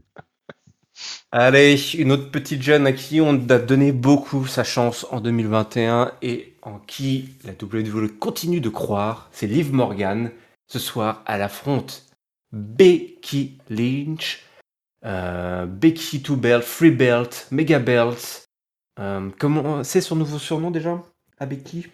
Allez, une autre petite jeune à qui on a donné beaucoup sa chance en 2021 et en qui la WWE continue de croire, c'est Liv Morgan. Ce soir, elle affronte Becky Lynch. Becky 2 belt, 3 belt, mega belt. Comment c'est son nouveau surnom déjà à Becky?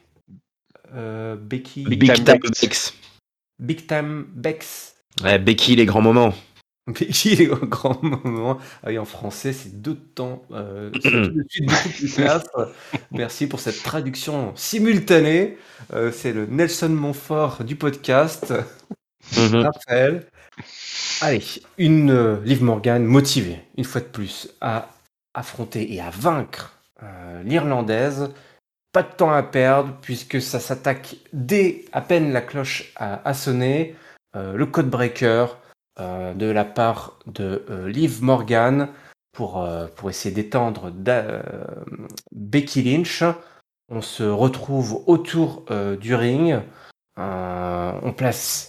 Becky Big Big Time Time Bex. Bex. Big Time Bex. Ouais, Becky, les grands moments. Becky les grands moments. Ah oui, en français, c'est d'autant, c'est tout de suite beaucoup plus classe. Merci pour cette traduction simultanée. C'est le Nelson Montfort du podcast. Mhm. Raphaël. Allez, une Liv Morgan motivée, une fois de plus, à affronter et à vaincre l'Irlandaise. Pas de temps à perdre, puisque ça s'attaque dès à peine la cloche a sonné. Le code breaker de la part de Liv Morgan pour essayer d'étendre Becky Lynch. On se retrouve autour du ring. On place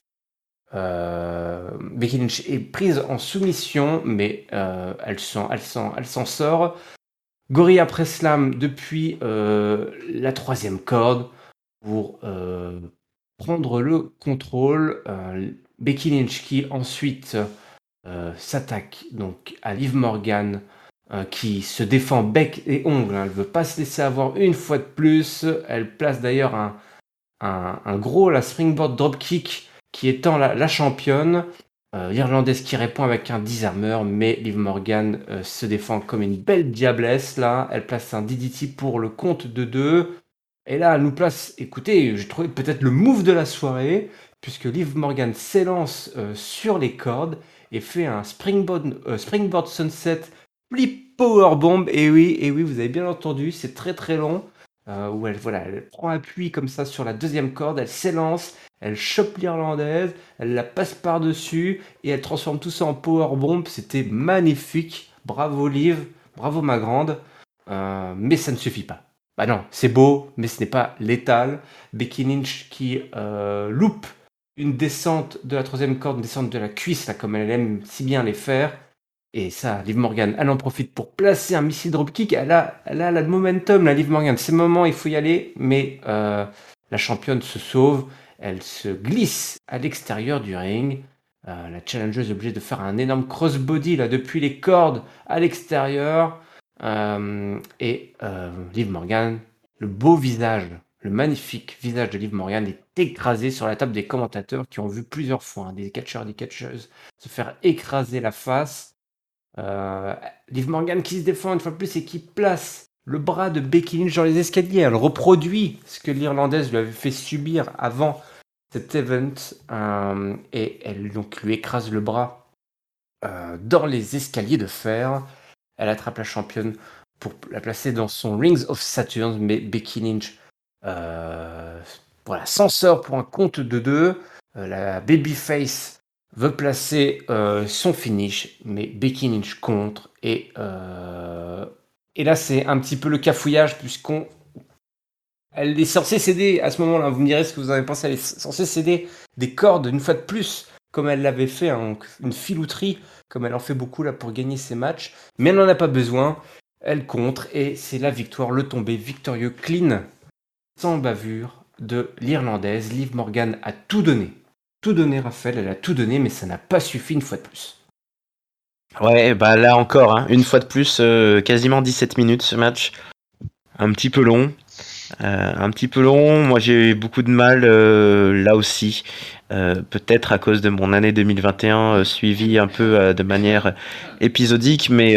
Becky Lynch est prise en soumission, mais elle s'en sort. Gorilla Presslam depuis la 3e corde pour prendre le contrôle. Becky Lynch qui ensuite s'attaque donc à Liv Morgan qui se défend bec et ongle. Elle ne veut pas se laisser avoir une fois de plus. Elle place d'ailleurs un gros la springboard dropkick qui étend la championne. L'Irlandaise qui répond avec un disarmeur, mais Liv Morgan se défend comme une belle diablesse là. Elle place un DDT pour le compte de 2. Et là, elle nous place, écoutez, j'ai trouvé peut-être le move de la soirée, puisque Liv Morgan s'élance sur les cordes et fait un springboard sunset flip powerbomb. Et oui, vous avez bien entendu, c'est très long. Où elle prend appui comme ça sur la 2e corde, elle s'élance, elle chope l'Irlandaise, elle la passe par-dessus et elle transforme tout ça en powerbomb. C'était magnifique. Bravo Liv, bravo ma grande. Mais ça ne suffit pas. Bah non, c'est beau, mais ce n'est pas létal. Becky Lynch qui loupe une descente de la 3e corde, une descente de la cuisse, là, comme elle aime si bien les faire. Et ça, Liv Morgan, elle en profite pour placer un missile dropkick. Elle a le momentum, la Liv Morgan. C'est le moment, il faut y aller. Mais la championne se sauve. Elle se glisse à l'extérieur du ring. La challengeuse est obligée de faire un énorme crossbody là, depuis les cordes à l'extérieur. Liv Morgan, le beau visage, le magnifique visage de Liv Morgan est écrasé sur la table des commentateurs qui ont vu plusieurs fois des catcheurs et des catcheuses se faire écraser la face. Liv Morgan qui se défend une fois de plus et qui place le bras de Becky Lynch dans les escaliers. Elle reproduit ce que l'Irlandaise lui avait fait subir avant cet event et elle donc lui écrase le bras dans les escaliers de fer. Elle attrape la championne pour la placer dans son Rings of Saturn, mais Becky Lynch Voilà, s'en sort pour un compte de 2. La babyface veut placer son finish, mais Becky Lynch contre. Et là, c'est un petit peu le cafouillage, elle est censée céder à ce moment-là. Vous me direz ce que vous en avez pensé. Elle est censée céder des cordes une fois de plus, comme elle l'avait fait, hein, une filouterie, comme elle en fait beaucoup là pour gagner ses matchs. Mais elle n'en a pas besoin. Elle contre et c'est la victoire, le tombé victorieux clean, sans bavure, de l'Irlandaise. Liv Morgan a tout donné. Tout donné, Raphaël, elle a tout donné, mais ça n'a pas suffi une fois de plus. Ouais, bah là encore, hein, une fois de plus, quasiment 17 minutes ce match. Un petit peu long. Moi j'ai eu beaucoup de mal là aussi. Peut-être à cause de mon année 2021 suivie un peu de manière épisodique, mais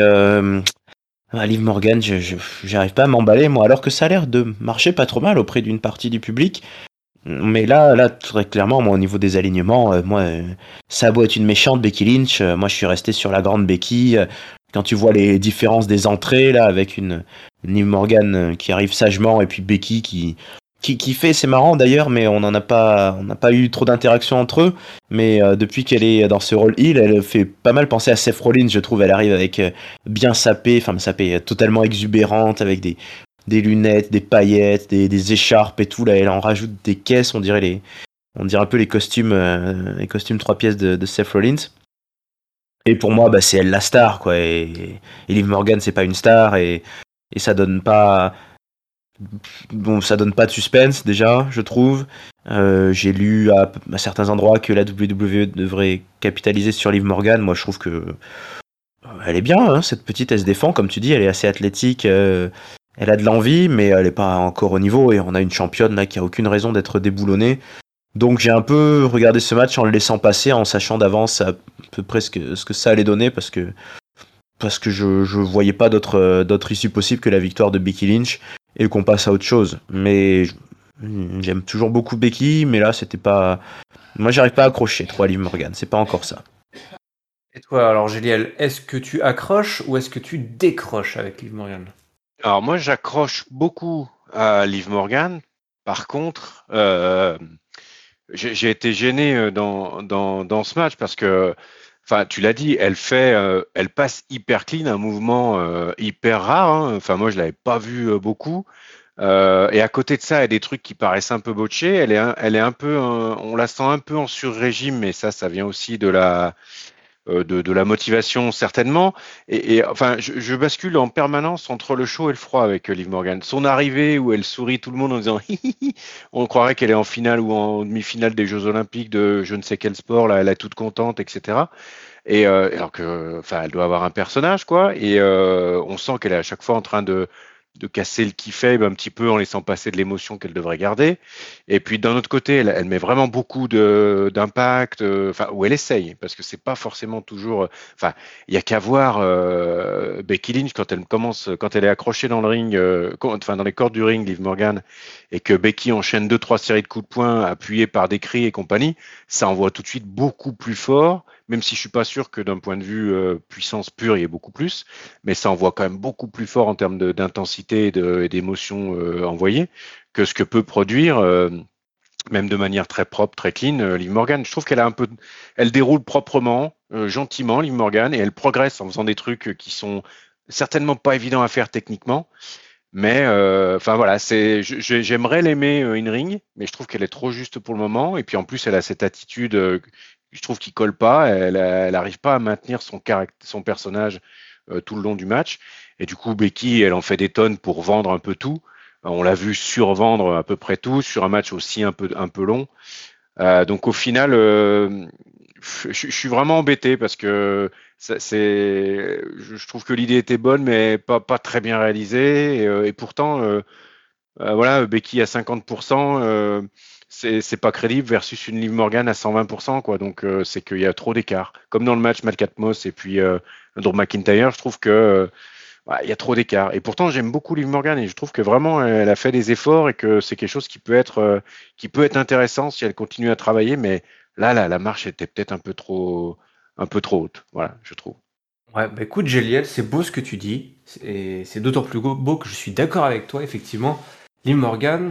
Liv Morgan, j'arrive pas à m'emballer moi, alors que ça a l'air de marcher pas trop mal auprès d'une partie du public. Mais là, très clairement, moi, au niveau des alignements, ça a beau être une méchante Becky Lynch, moi, je suis resté sur la grande Becky. Quand tu vois les différences des entrées, là, avec une Liv Morgan qui arrive sagement, et puis Becky qui fait, c'est marrant d'ailleurs, mais on n'a pas eu trop d'interaction entre eux. Mais depuis qu'elle est dans ce rôle heel, elle fait pas mal penser à Seth Rollins, je trouve. Elle arrive avec bien sapée, totalement exubérante, avec des lunettes, des paillettes, des écharpes et tout. Là, elle en rajoute des caisses, on dirait un peu les costumes 3 pièces de Seth Rollins. Et pour moi, bah, c'est elle la star, quoi. Et Liv Morgan, c'est pas une star, et ça donne pas, bon, ça donne pas de suspense déjà, je trouve. J'ai lu à certains endroits que la WWE devrait capitaliser sur Liv Morgan. Moi, je trouve que elle est bien, hein, cette petite. Elle se défend, comme tu dis, elle est assez athlétique. Elle a de l'envie, mais elle n'est pas encore au niveau. Et on a une championne là qui a aucune raison d'être déboulonnée. Donc j'ai un peu regardé ce match en le laissant passer, en sachant d'avance à peu près ce que ça allait donner, parce que je voyais pas d'autre issue possible que la victoire de Becky Lynch et qu'on passe à autre chose. Mais j'aime toujours beaucoup Becky, mais là c'était pas. Moi j'arrive pas à accrocher trop à Liv Morgan, c'est pas encore ça. Et toi, alors Géliel, est-ce que tu accroches ou est-ce que tu décroches avec Liv Morgan? Alors moi, j'accroche beaucoup à Liv Morgan. Par contre, j'ai été gêné dans ce match parce que, enfin, tu l'as dit, elle passe hyper clean, un mouvement hyper rare, hein. Enfin, moi, je l'avais pas vu beaucoup. Et à côté de ça, il y a des trucs qui paraissent un peu botchés. Elle est un peu, on la sent un peu en sur-régime, mais ça vient aussi de la motivation certainement. Enfin, je bascule en permanence entre le chaud et le froid avec Liv Morgan. Son arrivée où elle sourit tout le monde en disant hi, hi, hi, on croirait qu'elle est en finale ou en demi-finale des Jeux Olympiques de je ne sais quel sport, là, elle est toute contente, etc. Et alors que, enfin, elle doit avoir un personnage, quoi. Et on sent qu'elle est à chaque fois en train de casser le kayfabe un petit peu en laissant passer de l'émotion qu'elle devrait garder. Et puis d'un autre côté, elle met vraiment beaucoup d'impact, enfin, où elle essaye, parce que c'est pas forcément toujours. Enfin, il y a qu'à voir Becky Lynch quand elle est accrochée dans le ring, enfin dans les cordes du ring, Liv Morgan, et que Becky enchaîne 2-3 séries de coups de poing appuyés par des cris et compagnie, ça envoie tout de suite beaucoup plus fort. Même si je suis pas sûr que d'un point de vue puissance pure, il y ait beaucoup plus, mais ça envoie quand même beaucoup plus fort en termes d'intensité et d'émotion envoyée que ce que peut produire, même de manière très propre, très clean, Liv Morgan. Je trouve elle déroule proprement, gentiment, Liv Morgan, et elle progresse en faisant des trucs qui sont certainement pas évidents à faire techniquement. Mais enfin voilà, j'aimerais l'aimer in ring, mais je trouve qu'elle est trop juste pour le moment. Et puis en plus, elle a cette attitude, je trouve qu'il colle pas. Elle arrive pas à maintenir son personnage tout le long du match. Et du coup, Becky, elle en fait des tonnes pour vendre un peu tout. On l'a vu survendre à peu près tout sur un match aussi un peu long. Donc au final, je suis vraiment embêté parce que je trouve que l'idée était bonne, mais pas très bien réalisée. Et pourtant, voilà, Becky à 50%, c'est pas crédible versus une Liv Morgan à 120%, quoi. Donc c'est qu'il y a trop d'écart. Comme dans le match Malkat Moss et puis Drew McIntyre, je trouve que ouais, il y a trop d'écart. Et pourtant, j'aime beaucoup Liv Morgan et je trouve que vraiment, elle a fait des efforts et que c'est quelque chose qui peut être intéressant si elle continue à travailler. Mais là, la marche était peut-être un peu trop haute. Voilà, je trouve. Ouais, bah écoute, Géliel, c'est beau ce que tu dis. Et c'est d'autant plus beau que je suis d'accord avec toi, effectivement. Liv Morgan,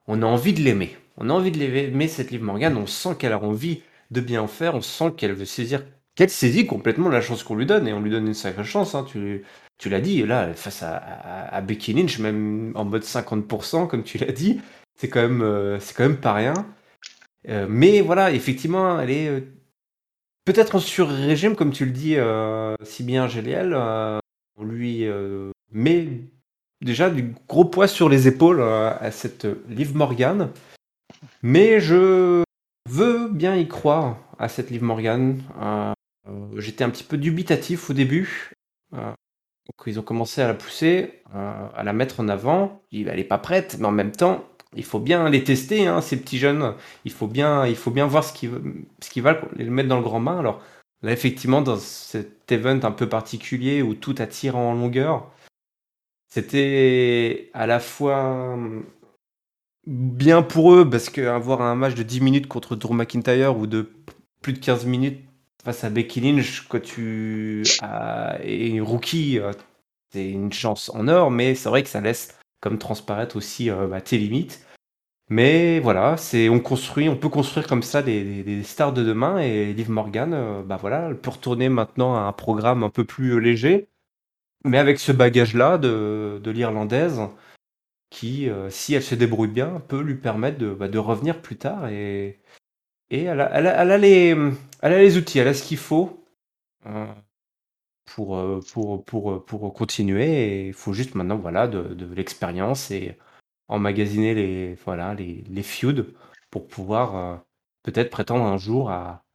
on a envie de l'aimer. On a envie de l'aimer, cette Liv Morgan. On sent qu'elle a envie de bien faire. On sent qu'elle veut qu'elle saisit complètement la chance qu'on lui donne. Et on lui donne une sacrée chance. Hein. Tu l'as dit, là, face à Becky Lynch, même en mode 50%, comme tu l'as dit, c'est quand même pas rien. Mais voilà, effectivement, elle est peut-être en sur-régime, comme tu le dis si bien, Géliel. On lui met déjà du gros poids sur les épaules à cette Liv Morgan. Mais je veux bien y croire à cette Liv Morgan. J'étais un petit peu dubitatif au début. Donc ils ont commencé à la pousser, à la mettre en avant. Je dis, elle n'est pas prête, mais en même temps, il faut bien les tester, hein, ces petits jeunes. Il faut bien voir ce qu'ils valent, les mettre dans le grand bain. Alors là, effectivement, dans cet event un peu particulier où tout attire en longueur, c'était à la fois bien pour eux, parce qu'avoir un match de 10 minutes contre Drew McIntyre ou de plus de 15 minutes face à Becky Lynch, quand tu es rookie, c'est une chance en or, mais c'est vrai que ça laisse comme transparaître aussi tes limites. Mais voilà, on peut construire comme ça des stars de demain, et Liv Morgan, voilà, elle peut retourner maintenant à un programme un peu plus léger, mais avec ce bagage-là de l'Irlandaise qui, si elle se débrouille bien, peut lui permettre de revenir plus tard. Et elle a les outils, elle a ce qu'il faut euh, pour continuer. Et il faut juste maintenant voilà, de l'expérience et emmagasiner les feuds pour pouvoir peut-être prétendre un jour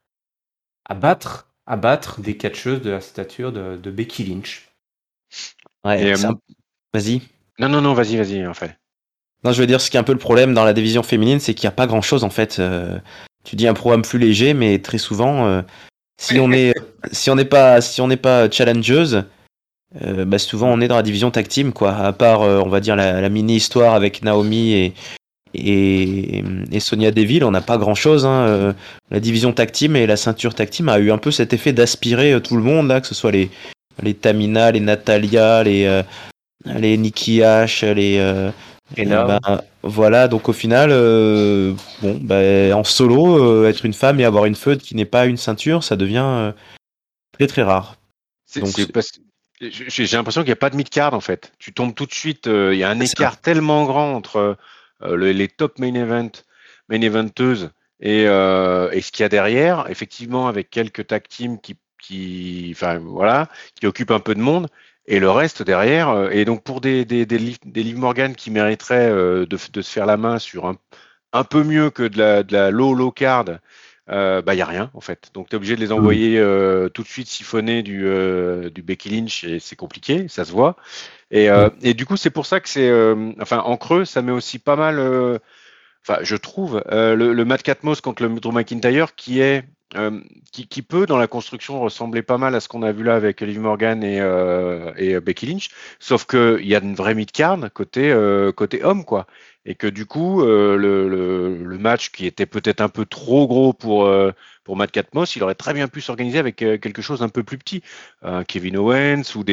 à battre des catcheuses de la stature de Becky Lynch. Ouais, Et, vas-y. non, vas-y, en fait. Non, je veux dire, ce qui est un peu le problème dans la division féminine, c'est qu'il n'y a pas grand-chose en fait. Tu dis un programme plus léger, mais très souvent, si on n'est pas challengeuse, souvent on est dans la division tag team, quoi. À part, on va dire la mini histoire avec Naomi et Sonia Deville, on n'a pas grand-chose. Hein. La division tag team et la ceinture tag team a eu un peu cet effet d'aspirer tout le monde là, que ce soit les Tamina, les Natalia, les Nikki H, voilà, donc au final, en solo, être une femme et avoir une feud qui n'est pas une ceinture, ça devient très très rare. J'ai l'impression qu'il n'y a pas de mid-card en fait. Tu tombes tout de suite, il y a un écart tellement grand entre les top main eventeuses et ce qu'il y a derrière, effectivement, avec quelques tag teams qui occupent un peu de monde. Et le reste derrière, et donc pour des Liv Morgan qui mériteraient de se faire la main sur un peu mieux que de la low card, il n'y a rien en fait. Donc tu es obligé de les envoyer tout de suite siphonner du Becky Lynch et c'est compliqué, ça se voit. Et du coup, c'est pour ça que c'est, en creux, ça met aussi pas mal, je trouve, le Matt Catmos contre le Drew McIntyre qui peut, dans la construction, ressembler pas mal à ce qu'on a vu là avec Liv Morgan et Becky Lynch, sauf qu'il y a une vraie mid-card côté homme, quoi. Et que du coup, le match qui était peut-être un peu trop gros pour Matt Catmos, il aurait très bien pu s'organiser avec quelque chose un peu plus petit. Kevin Owens ou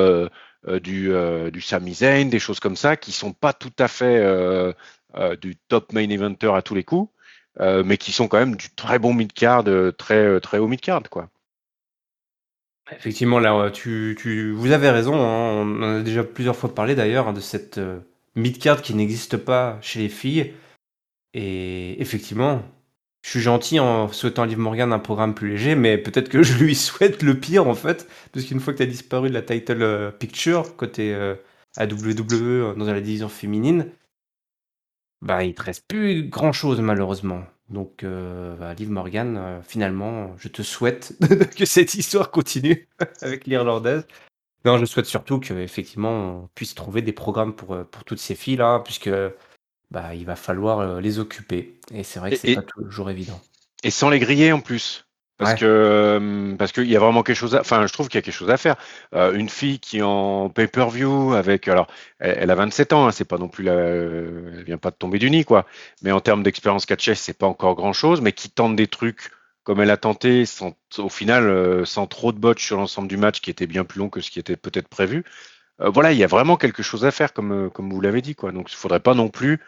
du Sami Zayn, des choses comme ça, qui sont pas tout à fait du top main eventer à tous les coups. Mais qui sont quand même du très bon mid-card, très haut mid-card, quoi. Effectivement, là, vous avez raison, hein, on en a déjà plusieurs fois parlé d'ailleurs de cette mid-card qui n'existe pas chez les filles. Et effectivement, je suis gentil en souhaitant à Liv Morgan un programme plus léger, mais peut-être que je lui souhaite le pire en fait, parce qu'une fois que tu as disparu de la title picture côté à WWE dans la division féminine, il te reste plus grand chose malheureusement. Donc Liv Morgan, finalement, je te souhaite que cette histoire continue avec l'Irlandaise. Non, je souhaite surtout qu'effectivement on puisse trouver des programmes pour toutes ces filles là, puisque il va falloir les occuper. Et c'est vrai que c'est pas toujours évident. Et sans les griller en plus. Parce qu'il y a vraiment quelque chose je trouve qu'il y a quelque chose à faire. Une fille qui en pay-per-view avec, alors, elle a 27 ans, hein, c'est pas non plus elle vient pas de tomber du nid, quoi. Mais en termes d'expérience catch, c'est pas encore grand chose, mais qui tente des trucs comme elle a tenté, au final, sans trop de botch sur l'ensemble du match, qui était bien plus long que ce qui était peut-être prévu. Voilà, il y a vraiment quelque chose à faire, comme vous l'avez dit, quoi. Donc, il faudrait pas non plus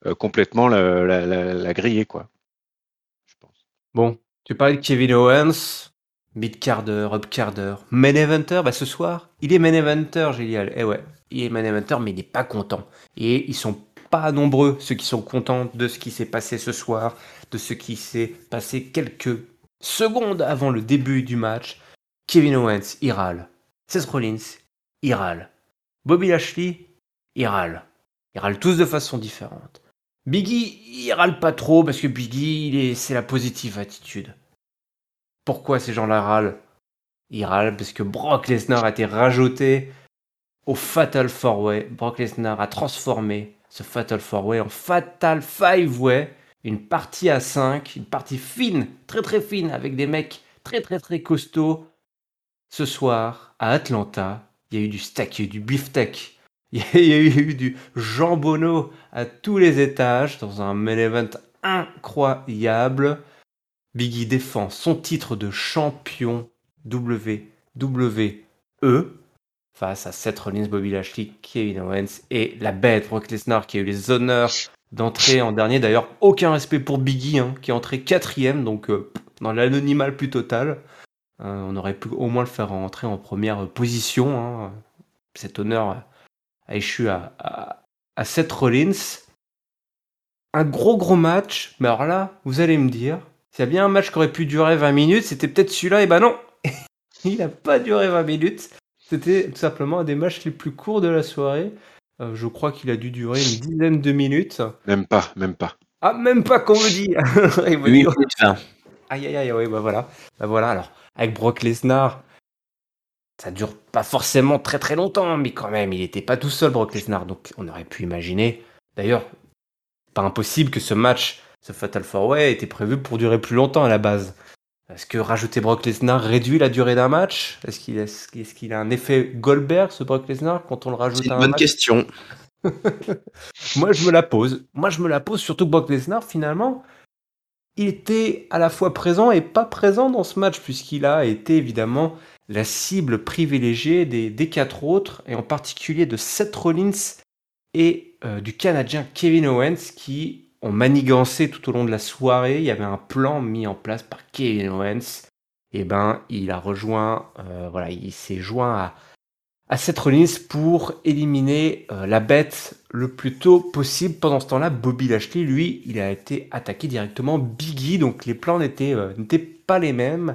complètement la griller, quoi. Je pense. Bon, tu parlais de Kevin Owens, mid-carder, up-carder, main eventer, ce soir, il est main eventer, Gélial. Eh ouais, il est main eventer, mais il n'est pas content. Et ils sont pas nombreux, ceux qui sont contents de ce qui s'est passé ce soir, de ce qui s'est passé quelques secondes avant le début du match. Kevin Owens, il râle. Seth Rollins, il râle. Bobby Lashley, il râle. Ils râlent tous de façon différente. Biggie, il râle pas trop parce que Biggie, c'est la positive attitude. Pourquoi ces gens-là râlent? Ils râlent parce que Brock Lesnar a été rajouté au Fatal 4-Way. Brock Lesnar a transformé ce Fatal 4-Way en Fatal 5-Way. Une partie à 5, une partie fine, très très fine, avec des mecs très très très costauds. Ce soir, à Atlanta, il y a eu du steak, il y a eu du beefsteak. Il y a eu du jambonneau à tous les étages dans un main event incroyable. Biggie défend son titre de champion WWE face à Seth Rollins, Bobby Lashley, Kevin Owens et la bête Brock Lesnar qui a eu les honneurs d'entrer en dernier. D'ailleurs, aucun respect pour Biggie qui est entré 4ème, donc dans l'anonymat le plus total. On aurait pu au moins le faire entrer en première position. Cet honneur a échu à Seth Rollins. Un gros match, mais alors là, vous allez me dire, s'il y a bien un match qui aurait pu durer 20 minutes, c'était peut-être celui-là, et non il n'a pas duré 20 minutes. C'était tout simplement un des matchs les plus courts de la soirée. Je crois qu'il a dû durer une dizaine de minutes. Même pas. Ah, même pas qu'on me dit. Il me 8 dit, minutes 20. aïe, ouais, voilà. Voilà, alors, avec Brock Lesnar, ça dure pas forcément très très longtemps, mais quand même, il était pas tout seul, Brock Lesnar. Donc, on aurait pu imaginer. D'ailleurs, pas impossible que ce match, ce Fatal 4-Way, était prévu pour durer plus longtemps à la base. Est-ce que rajouter Brock Lesnar réduit la durée d'un match? Est-ce qu'il a un effet Goldberg, ce Brock Lesnar, quand on le rajoute C'est à une un bonne match? question. Moi, je me la pose. Surtout que Brock Lesnar, finalement, il était à la fois présent et pas présent dans ce match, puisqu'il a été évidemment la cible privilégiée des 4 autres, et en particulier de Seth Rollins et du Canadien Kevin Owens, qui ont manigancé tout au long de la soirée. Il y avait un plan mis en place par Kevin Owens. Et il a rejoint, il s'est joint à Seth Rollins pour éliminer la bête le plus tôt possible. Pendant ce temps-là, Bobby Lashley, lui, il a été attaqué directement Biggie, donc les plans n'étaient pas les mêmes.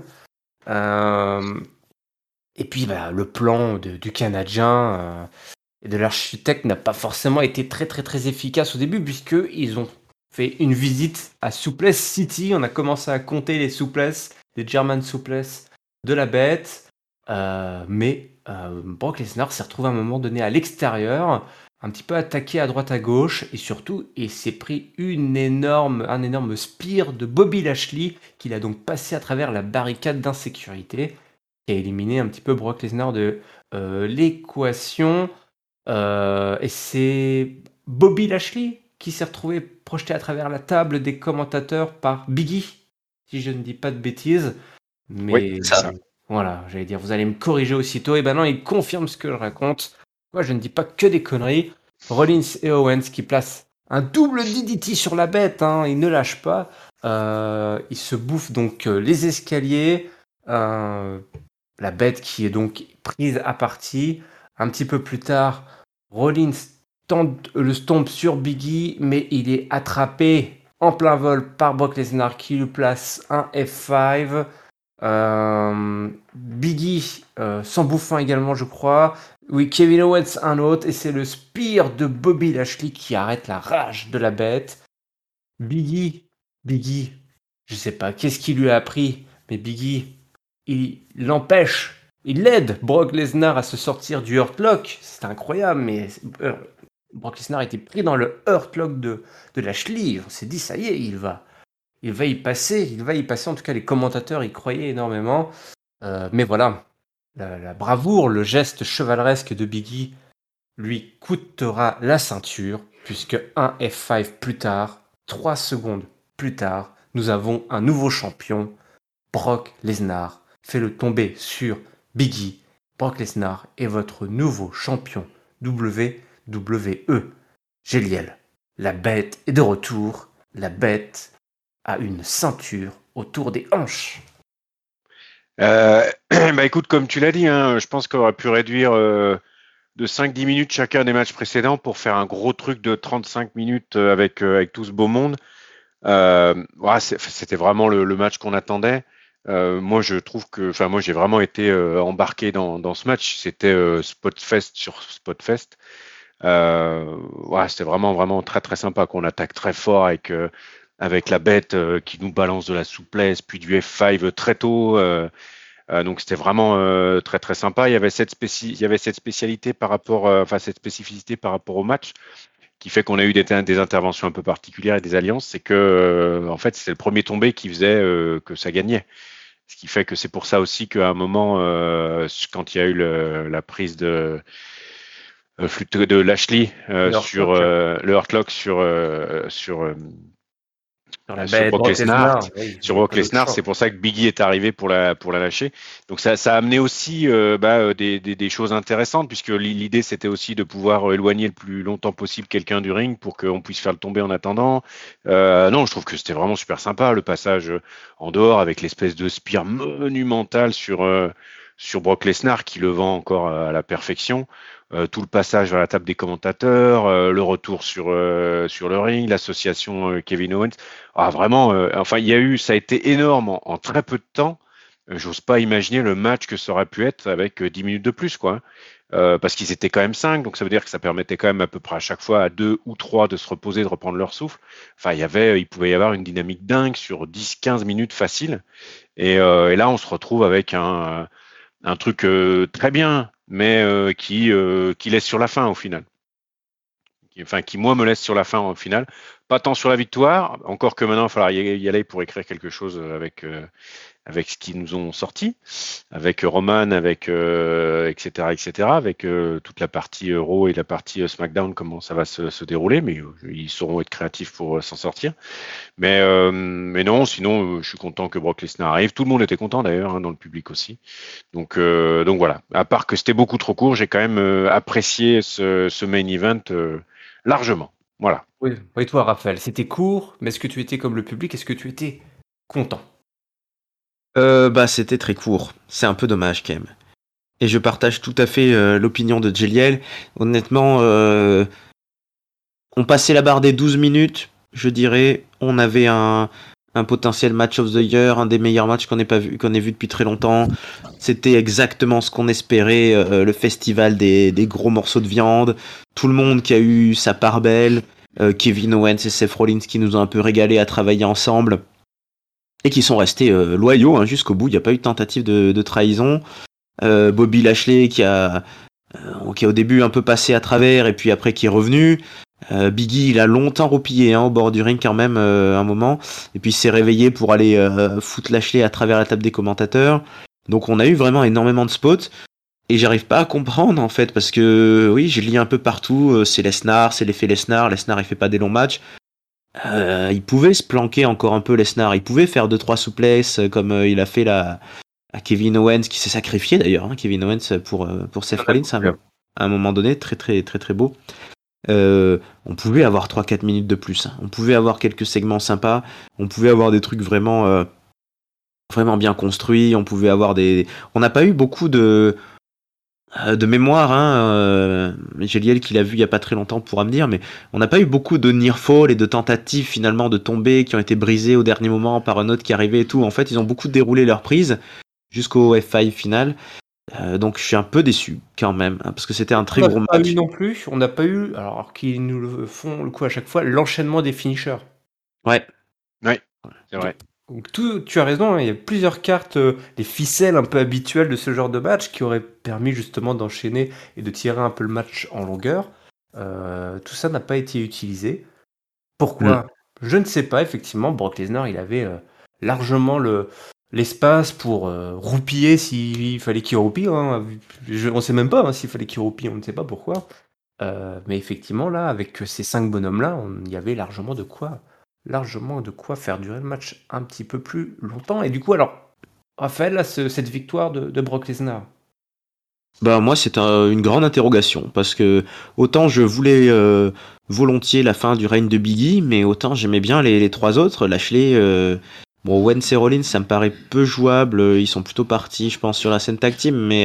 Et puis le plan du Canadien et de l'architecte n'a pas forcément été très très très efficace au début, puisqu'ils ont fait une visite à Souplesse City. On a commencé à compter les souplesses, les German souplesses de la bête. Mais Brock Lesnar s'est retrouvé à un moment donné à l'extérieur, un petit peu attaqué à droite à gauche, et surtout il s'est pris un énorme spear de Bobby Lashley qu'il a donc passé à travers la barricade d'insécurité, qui a éliminé un petit peu Brock Lesnar de l'équation. Et c'est Bobby Lashley qui s'est retrouvé projeté à travers la table des commentateurs par Biggie, si je ne dis pas de bêtises. Mais Oui, c'est ça. voilà, j'allais dire, vous allez me corriger aussitôt. Et non, il confirme ce que je raconte. Moi, je ne dis pas que des conneries. Rollins et Owens qui placent un double DDT sur la bête, ils ne lâchent pas. Ils se bouffent donc les escaliers. La bête qui est donc prise à partie. Un petit peu plus tard, Rollins tente le stomp sur Biggie, mais il est attrapé en plein vol par Brock Lesnar qui lui place un F5. Biggie s'en bouffe un également, je crois. Oui, Kevin Owens un autre, et c'est le spear de Bobby Lashley qui arrête la rage de la bête. Biggie, je sais pas qu'est-ce qu'il lui a appris, mais Biggie, il l'empêche, il l'aide Brock Lesnar à se sortir du Hurt Lock. C'est incroyable, mais Brock Lesnar était pris dans le Hurt Lock de Lashley. On s'est dit, ça y est, il va y passer. En tout cas, les commentateurs y croyaient énormément. Mais voilà, la bravoure, le geste chevaleresque de Biggie lui coûtera la ceinture, puisque un F5 plus tard, 3 secondes plus tard, nous avons un nouveau champion. Brock Lesnar fait le tomber sur Biggie. Brock Lesnar est votre nouveau champion WWE. Géliel. La bête est de retour. La bête a une ceinture autour des hanches. Bah écoute, comme tu l'as dit, hein, je pense qu'on aurait pu réduire de 5-10 minutes chacun des matchs précédents pour faire un gros truc de 35 minutes avec tout ce beau monde. Ouais, c'était vraiment le match qu'on attendait. Moi, je trouve que, enfin, moi, j'ai vraiment été embarqué dans ce match. C'était Spotfest sur Spotfest. Ouais, c'était vraiment très très sympa qu'on attaque très fort avec la bête qui nous balance de la souplesse, puis du F5 très tôt. Donc c'était vraiment très très sympa. Il y avait cette spécialité par rapport, enfin cette spécificité par rapport au match qui fait qu'on a eu des interventions un peu particulières et des alliances. C'est que en fait c'était le premier tombé qui faisait que ça gagnait. Ce qui fait que c'est pour ça aussi qu'à un moment, quand il y a eu la prise de Lashley sur le Hurtlock Sur la sur bête, Brock Brock Lesnar, Lesnar. Oui, il sur n'y a Brock pas d'autre Lesnar, choix. c'est pour ça que Biggie est arrivé pour la lâcher. Donc ça a amené aussi des choses intéressantes puisque l'idée c'était aussi de pouvoir éloigner le plus longtemps possible quelqu'un du ring pour qu'on puisse faire le tomber en attendant. Non, je trouve que c'était vraiment super sympa le passage en dehors avec l'espèce de spire monumental sur Brock Lesnar qui le vend encore à la perfection. Tout le passage vers la table des commentateurs, le retour sur le ring, l'association Kevin Owens. Ah, vraiment, enfin, ça a été énorme en très peu de temps. J'ose pas imaginer le match que ça aurait pu être avec 10 minutes de plus, quoi. Parce qu'ils étaient quand même 5, donc ça veut dire que ça permettait quand même à peu près à chaque fois à 2 ou 3 de se reposer, de reprendre leur souffle. Enfin, il pouvait y avoir une dynamique dingue sur 10-15 minutes facile. Et là, on se retrouve avec un truc très bien, mais qui laisse sur la fin au final. Enfin, qui moi me laisse sur la fin au final. Pas tant sur la victoire, encore que maintenant il va falloir y aller pour écrire quelque chose avec ce qu'ils nous ont sorti, avec Roman, avec etc., avec toute la partie Raw et la partie SmackDown, comment ça va se dérouler, mais ils sauront être créatifs pour s'en sortir. Mais non, sinon je suis content que Brock Lesnar arrive. Tout le monde était content d'ailleurs, hein, dans le public aussi. Donc voilà. À part que c'était beaucoup trop court, j'ai quand même apprécié ce main event largement. Voilà. Oui, et toi, Raphaël, c'était court, mais est-ce que tu étais comme le public? Est-ce que tu étais content? Bah, c'était très court. C'est un peu dommage quand même. Et je partage tout à fait l'opinion de Jeliel. Honnêtement, on passait la barre des 12 minutes, je dirais. On avait un potentiel match of the year, un des meilleurs matchs qu'on ait vu depuis très longtemps. C'était exactement ce qu'on espérait, le festival des gros morceaux de viande. Tout le monde qui a eu sa part belle. Kevin Owens et Seth Rollins qui nous ont un peu régalé à travailler ensemble. Et qui sont restés loyaux hein, jusqu'au bout. Il n'y a pas eu de tentative de trahison. Bobby Lashley qui a au début un peu passé à travers et puis après qui est revenu. Biggie il a longtemps roupillé au bord du ring quand même un moment et puis il s'est réveillé pour aller foutre Lashley à travers la table des commentateurs. Donc on a eu vraiment énormément de spots et j'arrive pas à comprendre en fait parce que oui j'ai lu un peu partout c'est Lesnar, c'est l'effet Lesnar il fait pas des longs matchs. Il pouvait se planquer encore un peu Lesnar, il pouvait faire 2-3 souplesses comme il a fait à Kevin Owens qui s'est sacrifié d'ailleurs, hein, Kevin Owens pour Seth Rollins à un moment donné, très très très très beau. On pouvait avoir 3-4 minutes de plus, hein. On pouvait avoir quelques segments sympas, on pouvait avoir des trucs vraiment bien construits, on n'a pas eu beaucoup de mémoire, hein, Géliel qui l'a vu il y a pas très longtemps pourra me dire, mais on n'a pas eu beaucoup de near fall et de tentatives finalement de tomber qui ont été brisées au dernier moment par un autre qui arrivait et tout. En fait, ils ont beaucoup déroulé leur prise jusqu'au F5 final. Donc je suis un peu déçu quand même, hein, parce que c'était un très gros Pas match. eu non plus, on n'a pas eu, alors qu'ils nous le font le coup à chaque fois, l'enchaînement des finishers. Ouais. Oui, c'est vrai. Donc tu as raison, hein, il y a plusieurs cartes, les ficelles un peu habituelles de ce genre de match qui auraient permis justement d'enchaîner et de tirer un peu le match en longueur. Tout ça n'a pas été utilisé. Pourquoi? Je ne sais pas, effectivement, Brock Lesnar, il avait largement l'espace pour roupiller s'il fallait qu'il roupille. Hein. On ne sait même pas hein, s'il fallait qu'il roupille, on ne sait pas pourquoi. Mais effectivement, là, avec ces 5 bonhommes-là, il y avait largement de quoi faire durer le match un petit peu plus longtemps. Et du coup, alors, Raphaël, là, cette victoire de Brock Lesnar, Bah moi c'est une grande interrogation parce que autant je voulais volontiers la fin du règne de Biggie, mais autant j'aimais bien les trois autres. Lashley, bon Wentz et Rollins ça me paraît peu jouable. Ils sont plutôt partis, je pense, sur la scène tag team, mais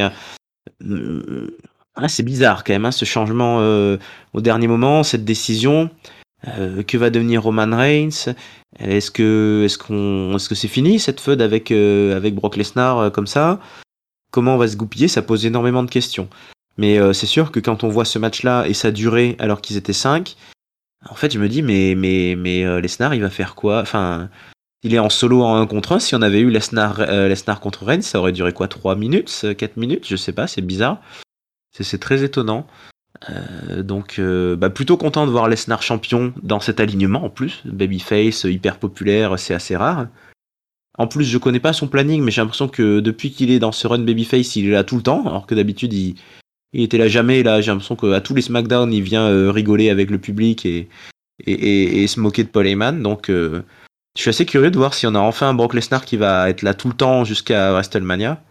c'est bizarre quand même ce changement au dernier moment, cette décision. Que va devenir Roman Reigns? Est-ce que c'est fini cette feud avec Brock Lesnar comme ça? Comment on va se goupiller? Ça pose énormément de questions. Mais c'est sûr que quand on voit ce match-là et sa durée alors qu'ils étaient 5, en fait je me dis mais Lesnar il va faire quoi? Enfin, il est en solo en 1 contre 1. Si on avait eu Lesnar contre Reigns, ça aurait duré quoi? 3 minutes? 4 minutes? Je sais pas, c'est bizarre. C'est très étonnant. Donc plutôt content de voir Lesnar champion dans cet alignement en plus. Babyface, hyper populaire, c'est assez rare. En plus, je connais pas son planning, mais j'ai l'impression que depuis qu'il est dans ce run Babyface, il est là tout le temps, alors que d'habitude, il était là jamais. Là, j'ai l'impression qu'à tous les SmackDown, il vient rigoler avec le public et se moquer de Paul Heyman. Donc, je suis assez curieux de voir si on a enfin un Brock Lesnar qui va être là tout le temps jusqu'à WrestleMania.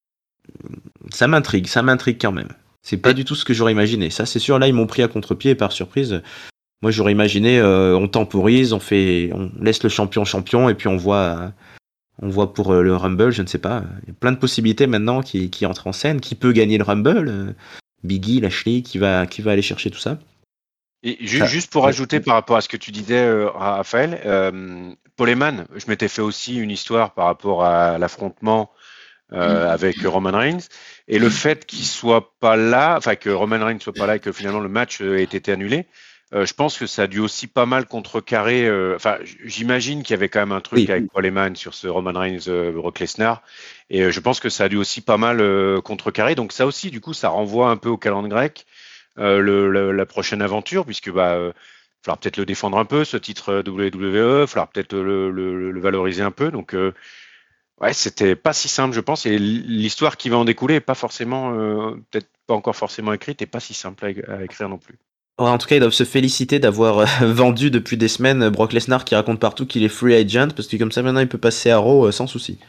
Ça m'intrigue quand même. C'est pas du tout ce que j'aurais imaginé. Ça, c'est sûr, là, ils m'ont pris à contre-pied par surprise. Moi, j'aurais imaginé, on temporise, on laisse le champion, et puis on voit pour le Rumble, je ne sais pas. Il y a plein de possibilités maintenant qui entrent en scène. Qui peut gagner le Rumble? Biggie, Lashley, qui va aller chercher tout ça? Et juste pour ajouter par rapport à ce que tu disais, Raphaël, Paul Heyman, je m'étais fait aussi une histoire par rapport à l'affrontement avec Roman Reigns, et le fait qu'il soit pas là, enfin que Roman Reigns soit pas là et que finalement le match ait été annulé, je pense que ça a dû aussi pas mal contrecarrer. Enfin, j'imagine qu'il y avait quand même un truc avec Paul Heyman sur ce Roman Reigns Brock Lesnar, et je pense que ça a dû aussi pas mal contrecarrer. Donc ça aussi, du coup, ça renvoie un peu au calendrier grec, la prochaine aventure, puisque falloir peut-être le défendre un peu, ce titre WWE, falloir peut-être le valoriser un peu. Donc ouais, c'était pas si simple, je pense, et l'histoire qui va en découler est pas forcément, peut-être pas encore forcément écrite, et pas si simple à écrire non plus. Ouais, en tout cas, ils doivent se féliciter d'avoir vendu depuis des semaines Brock Lesnar qui raconte partout qu'il est free agent, parce que comme ça maintenant il peut passer à Raw sans souci.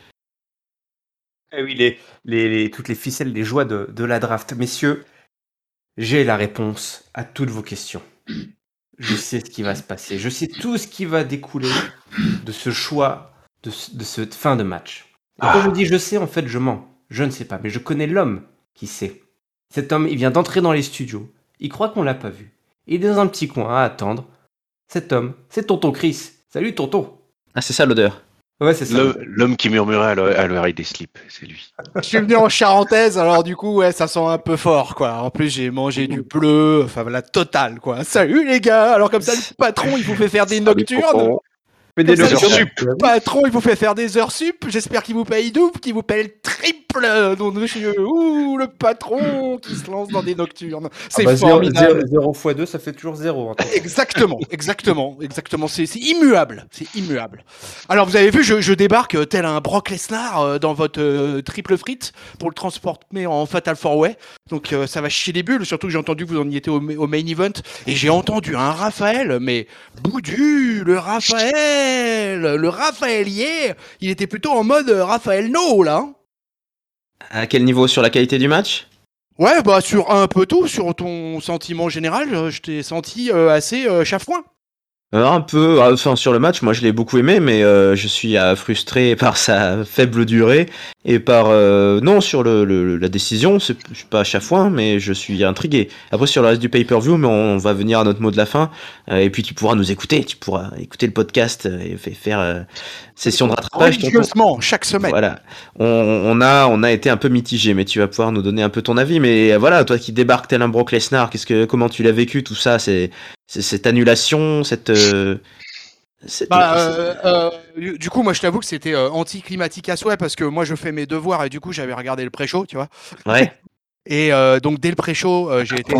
Eh oui, toutes les ficelles, les joies de la draft. Messieurs, j'ai la réponse à toutes vos questions. Je sais ce qui va se passer. Je sais tout ce qui va découler de ce choix, de cette fin de match. Et quand je dis je sais, en fait, je mens. Je ne sais pas, mais je connais l'homme qui sait. Cet homme, il vient d'entrer dans les studios. Il croit qu'on l'a pas vu. Il est dans un petit coin à attendre. Cet homme, c'est Tonton Chris. Salut Tonton. Ah, c'est ça l'odeur. Ouais, c'est ça. L'homme qui murmurait à l'oreille des slips, c'est lui. Je suis venu en charentaise, alors du coup, ouais, ça sent un peu fort, quoi. En plus, j'ai mangé du bleu, enfin, la totale, quoi. Salut les gars. Alors comme ça, le patron, il vous fait faire des nocturnes. Des Comme ça, heures le sup. patron, il vous fait faire des heures sup. J'espère qu'il vous paye double, qu'il vous paye le triple. Donc, ouh, le patron qui se lance dans des nocturnes. C'est formidable. 0 x 2, ça fait toujours 0. Exactement. C'est immuable. Alors, vous avez vu, je débarque tel un Brock Lesnar dans votre triple frite pour le transporter en Fatal 4-Way. Donc, ça va chier les bulles. Surtout que j'ai entendu que vous en y étiez au main event. Et j'ai entendu un Raphaël, mais Boudu, le Raphaëlier, il était plutôt en mode Raphaël No, là. Hein. À quel niveau? Sur la qualité du match? Ouais, sur un peu tout, sur ton sentiment général, je t'ai senti assez chafouin. Un peu, enfin sur le match, moi je l'ai beaucoup aimé, mais je suis frustré par sa faible durée et par non sur la décision. Je suis pas chafouin, mais je suis intrigué. Après sur le reste du pay-per-view, mais on va venir à notre mot de la fin. Et puis tu pourras nous écouter, tu pourras écouter le podcast et faire session de rattrapage. Religieusement, chaque semaine. Voilà, on a été un peu mitigé, mais tu vas pouvoir nous donner un peu ton avis. Mais voilà, toi qui débarques tel un Brock Lesnar, comment tu l'as vécu tout ça? C'est cette annulation, du coup, moi, je t'avoue que c'était anticlimatique à souhait parce que moi, je fais mes devoirs et du coup, j'avais regardé le pré-show, tu vois. Ouais. Et donc, dès le pré-show, j'ai été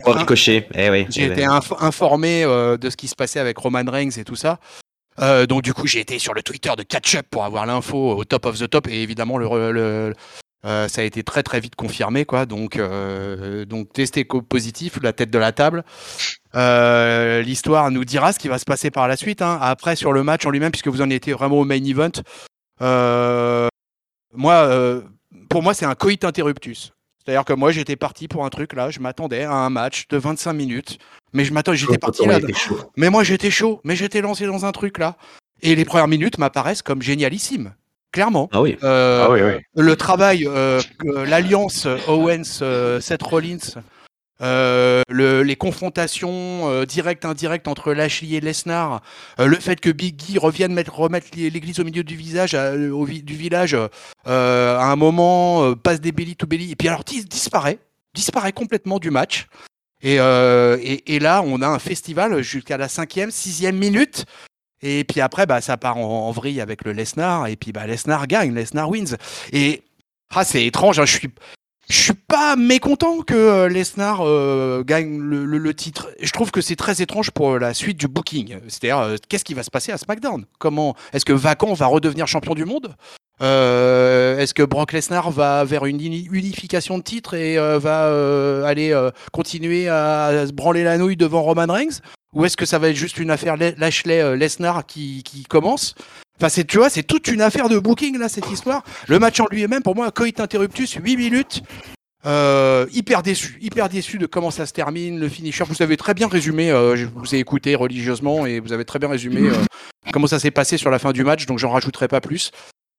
informé de ce qui se passait avec Roman Reigns et tout ça. Donc, du coup, j'ai été sur le Twitter de Catch-Up pour avoir l'info au top of the top et évidemment, ça a été très très vite confirmé, quoi. Donc testé positif, la tête de la table. L'histoire nous dira ce qui va se passer par la suite. Hein. Après, sur le match en lui-même, puisque vous en étiez vraiment au main event, pour moi, c'est un coït interruptus. C'est-à-dire que moi, j'étais parti pour un truc là, je m'attendais à un match de 25 minutes, mais j'étais parti là. Était chaud. Mais moi, j'étais chaud, mais j'étais lancé dans un truc là. Et les premières minutes m'apparaissent comme génialissimes, clairement. Ah oui. Ah oui, oui. Le travail, l'alliance Owens-Seth Rollins, les confrontations directes, indirectes entre Lashley et Lesnar, le fait que Big E revienne remettre l'église au milieu du village, du village à un moment, passe des belly to belly, et puis alors disparaît complètement du match. Et là, on a un festival jusqu'à la 5e, 6e minute. Et puis après, ça part en vrille avec le Lesnar. Et puis Lesnar gagne, Lesnar wins. Et c'est étrange, hein, je suis pas mécontent que Lesnar gagne le titre. Je trouve que c'est très étrange pour la suite du booking. C'est-à-dire, qu'est-ce qui va se passer à SmackDown ? Est-ce que Vacant va redevenir champion du monde ? Est-ce que Brock Lesnar va vers une unification de titres et va aller continuer à se branler la nouille devant Roman Reigns ? Ou est-ce que ça va être juste une affaire Lashley-Lesnar qui commence ? Enfin, tu vois, c'est toute une affaire de booking, là, cette histoire. Le match en lui-même, pour moi, coit interruptus, 8 minutes. Hyper déçu de comment ça se termine, le finisher. Vous avez très bien résumé, je vous ai écouté religieusement et vous avez très bien résumé comment ça s'est passé sur la fin du match, donc j'en rajouterai pas plus.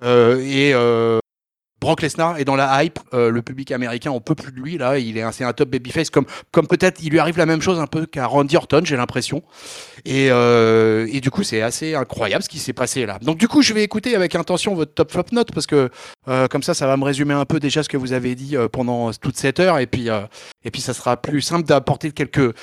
Brock Lesnar est dans la hype, le public américain on peut plus de lui là, c'est un top babyface comme peut-être il lui arrive la même chose un peu qu'à Randy Orton, j'ai l'impression. Et du coup c'est assez incroyable ce qui s'est passé là. Donc du coup je vais écouter avec intention votre top flop note parce que comme ça va me résumer un peu déjà ce que vous avez dit pendant toute cette heure et puis ça sera plus simple d'apporter quelques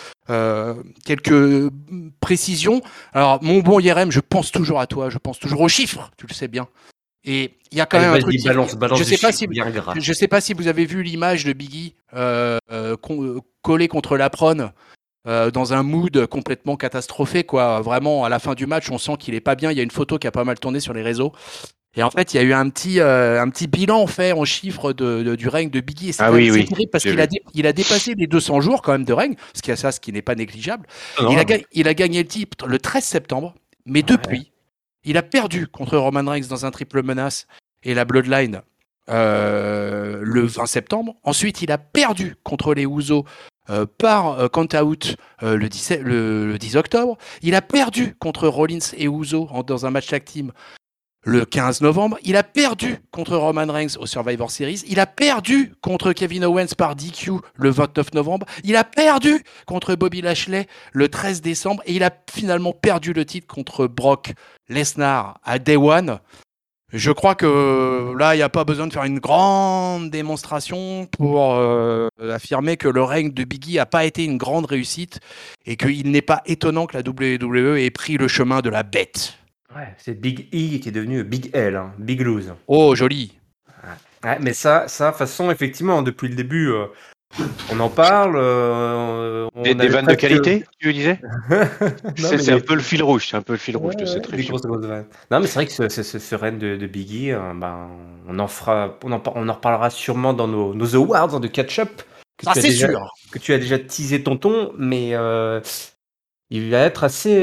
précisions. Alors mon bon Yerem, je pense toujours à toi, je pense toujours aux chiffres, tu le sais bien. Et il y a quand même un truc. Balance je sais pas si vous avez vu l'image de Biggie collé contre l'apron dans un mood complètement catastrophé, quoi. Vraiment, à la fin du match, on sent qu'il est pas bien. Il y a une photo qui a pas mal tourné sur les réseaux. Et en fait, il y a eu un petit bilan fait en chiffres du règne de Biggie. Et c'est terrible parce qu'il a dépassé les 200 jours quand même de règne, ce qui n'est pas négligeable. Il a gagné le titre le 13 septembre, mais depuis. Il a perdu contre Roman Reigns dans un triple menace et la Bloodline le 20 septembre. Ensuite, il a perdu contre les Usos par count-out le 10 octobre. Il a perdu contre Rollins et Usos dans un match tag team le 15 novembre. Il a perdu contre Roman Reigns au Survivor Series. Il a perdu contre Kevin Owens par DQ le 29 novembre. Il a perdu contre Bobby Lashley le 13 décembre. Et il a finalement perdu le titre contre Brock Lesnar à Day One. Je crois que là, il n'y a pas besoin de faire une grande démonstration pour affirmer que le règne de Big E n'a pas été une grande réussite et qu'il n'est pas étonnant que la WWE ait pris le chemin de la bête. Ouais, c'est Big E qui est devenu Big L, hein, Big Lose. Oh, joli. Ouais, mais ça, de toute façon, effectivement, depuis le début, on en parle. Des vannes de qualité, tu disais. C'est un peu le fil rouge, de cette région. Grosses vannes. Non, mais c'est vrai que ce règne de Big E, on en reparlera sûrement dans nos awards de catch-up. C'est sûr. Que tu as déjà teasé, tonton, mais il va être assez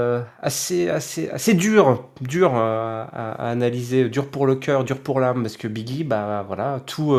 dur à analyser, dur pour le cœur, dur pour l'âme, parce que Big E, voilà,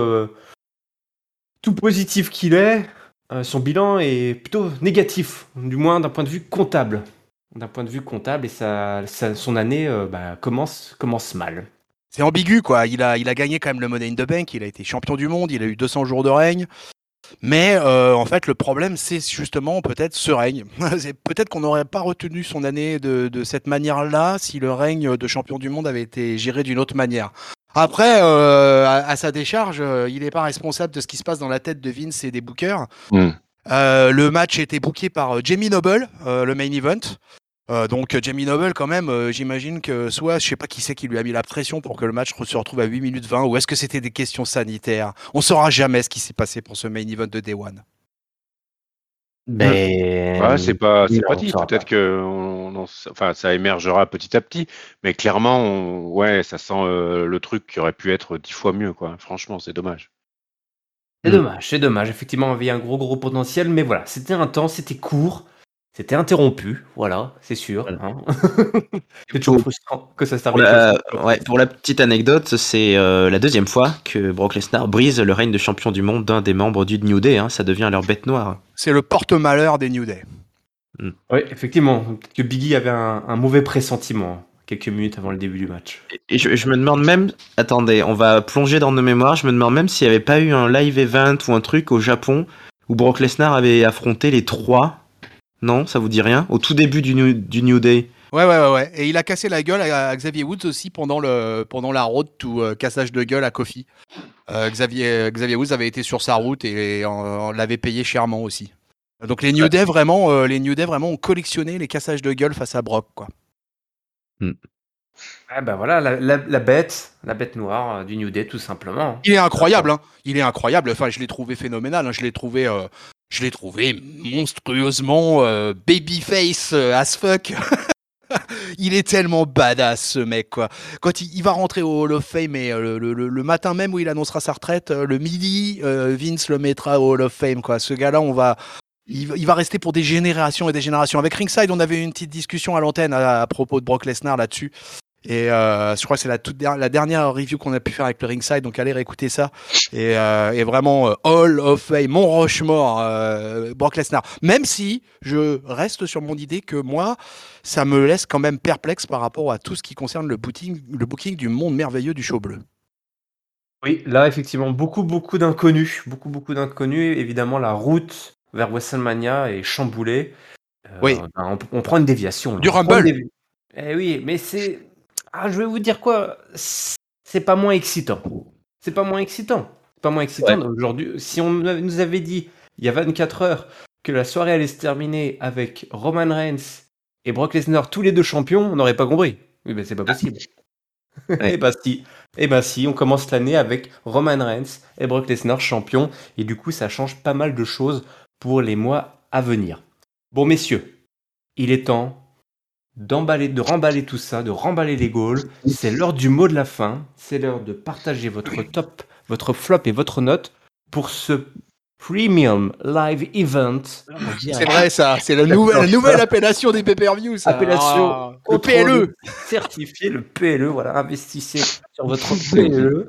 tout positif qu'il est, son bilan est plutôt négatif, du moins d'un point de vue comptable. Et son année commence mal. C'est ambigu, quoi. Il a gagné quand même le Money in the Bank, il a été champion du monde, il a eu 200 jours de règne. Mais en fait, le problème, c'est justement peut-être ce règne. Peut-être qu'on n'aurait pas retenu son année de cette manière-là si le règne de champion du monde avait été géré d'une autre manière. Après, à sa décharge, il n'est pas responsable de ce qui se passe dans la tête de Vince et des bookers. Le match était booké par Jamie Noble, le main event. Donc Jamie Noble quand même, j'imagine que soit, je sais pas qui c'est qui lui a mis la pression pour que le match se retrouve à 8 minutes 20, ou est-ce que c'était des questions sanitaires ? On saura jamais ce qui s'est passé pour ce main event de Day One. C'est pas dit. Peut-être que ça émergera petit à petit, mais clairement, ça sent le truc qui aurait pu être 10 fois mieux, quoi. Franchement, c'est dommage. C'est dommage. Effectivement, il y avait un gros potentiel, mais voilà, c'était intense, c'était court. C'était interrompu, voilà, c'est sûr. Voilà. Hein. C'est toujours frustrant que ça Pour s'arrête la, comme ça. ouais, pour la petite anecdote, c'est la deuxième fois que Brock Lesnar brise le règne de champion du monde d'un des membres du New Day. Hein, ça devient leur bête noire. C'est le porte-malheur des New Day. Oui, effectivement. Peut-être que Biggie avait un mauvais pressentiment quelques minutes avant le début du match. Et je me demande même, attendez, on va plonger dans nos mémoires, je me demande même s'il n'y avait pas eu un live event ou un truc au Japon où Brock Lesnar avait affronté les 3. Non, ça vous dit rien? Au tout début du New Day. Ouais. Et il a cassé la gueule à Xavier Woods aussi pendant la road to cassage de gueule à Kofi. Xavier Woods avait été sur sa route et on l'avait payé chèrement aussi. Donc les New Day vraiment ont collectionné les cassages de gueule face à Brock, quoi. Ah bah voilà, la bête noire du New Day, tout simplement. Il est incroyable, hein. Il est incroyable. Enfin, je l'ai trouvé phénoménal. Hein. Je l'ai trouvé monstrueusement babyface as fuck. Il est tellement badass, ce mec, quoi. Quand il va rentrer au Hall of Fame et le matin même où il annoncera sa retraite, le midi, Vince le mettra au Hall of Fame, quoi. Ce gars-là, il va rester pour des générations et des générations. Avec Ringside, on avait eu une petite discussion à l'antenne à propos de Brock Lesnar là-dessus. Et je crois que c'est la dernière review qu'on a pu faire avec le Ringside, donc allez réécouter ça. Et vraiment, Hall of Fame, Mont Rochemort, Brock Lesnar. Même si je reste sur mon idée que moi, ça me laisse quand même perplexe par rapport à tout ce qui concerne le booking du monde merveilleux du show bleu. Oui, là, effectivement, beaucoup d'inconnus. Beaucoup d'inconnus. Évidemment, la route vers WrestleMania est chamboulée. Oui. On prend une déviation. Là. Du Rumble. Eh oui, mais c'est... Ah, je vais vous dire quoi. C'est pas moins excitant. Ouais. Aujourd'hui, si on nous avait dit, il y a 24 heures, que la soirée allait se terminer avec Roman Reigns et Brock Lesnar, tous les deux champions, on n'aurait pas compris. Oui, ben c'est pas possible. Ouais. Eh ben si, on commence l'année avec Roman Reigns et Brock Lesnar champions, et du coup ça change pas mal de choses pour les mois à venir. Bon messieurs, il est temps de remballer tout ça, de remballer les Gaules. C'est l'heure du mot de la fin, c'est l'heure de partager votre top, votre flop et votre note pour ce Premium Live Event. C'est vrai, ça. C'est la nouvelle appellation des pay-per-view, ça. Appellation le contrôle PLE. certifié, le PLE, voilà, investissez sur votre PLE.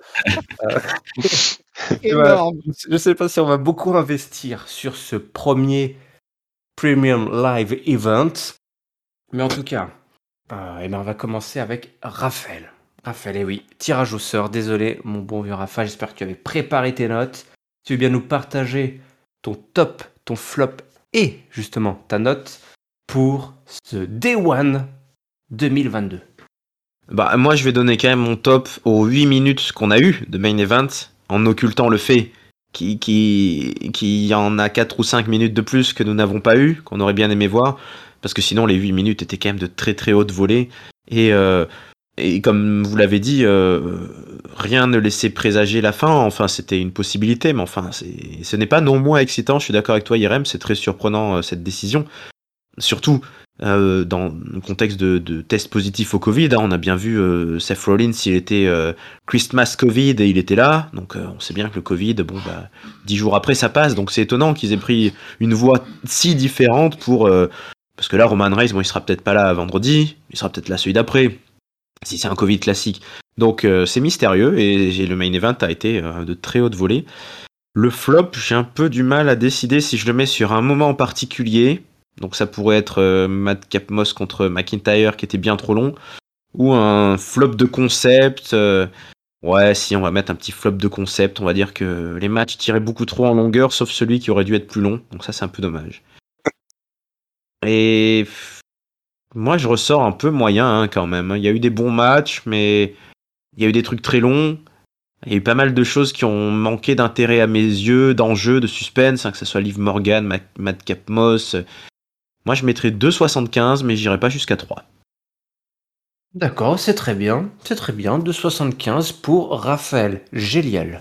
Énorme. Je ne sais pas si on va beaucoup investir sur ce premier Premium Live Event, mais en tout cas, on va commencer avec Raphaël. Raphaël, eh oui, tirage au sort, désolé mon bon vieux Raphaël, j'espère que tu avais préparé tes notes. Tu veux bien nous partager ton top, ton flop et justement ta note pour ce Day One 2022. Bah, moi, je vais donner quand même mon top aux 8 minutes qu'on a eu de main event, en occultant le fait qu'il y en a 4 ou 5 minutes de plus que nous n'avons pas eu, qu'on aurait bien aimé voir, parce que sinon les 8 minutes étaient quand même de très très haute volée, et comme vous l'avez dit, rien ne laissait présager la fin. Enfin, c'était une possibilité, mais enfin, ce n'est pas non moins excitant. Je suis d'accord avec toi, Yerem, c'est très surprenant cette décision. Surtout dans le contexte de tests positifs au Covid. Hein, on a bien vu Seth Rollins, il était Christmas Covid et il était là. Donc on sait bien que le Covid, 10 jours après, ça passe. Donc c'est étonnant qu'ils aient pris une voie si différente pour... parce que là, Roman Reigns, il sera peut-être pas là vendredi, il sera peut-être là celui d'après. Si c'est un Covid classique. Donc c'est mystérieux et le main event a été de très haute volée. Le flop, j'ai un peu du mal à décider si je le mets sur un moment en particulier. Donc ça pourrait être Madcap Moss contre McIntyre qui était bien trop long. Ou un flop de concept. Ouais, si on va mettre un petit flop de concept, on va dire que les matchs tiraient beaucoup trop en longueur, sauf celui qui aurait dû être plus long. Donc ça c'est un peu dommage. Et... moi, je ressors un peu moyen quand même. Il y a eu des bons matchs, mais il y a eu des trucs très longs. Il y a eu pas mal de choses qui ont manqué d'intérêt à mes yeux, d'enjeu, de suspense, que ce soit Liv Morgan, Madcap Moss. Moi, je mettrais 2,75, mais j'irai pas jusqu'à 3. D'accord, c'est très bien. 2,75 pour Raphaël Géliel.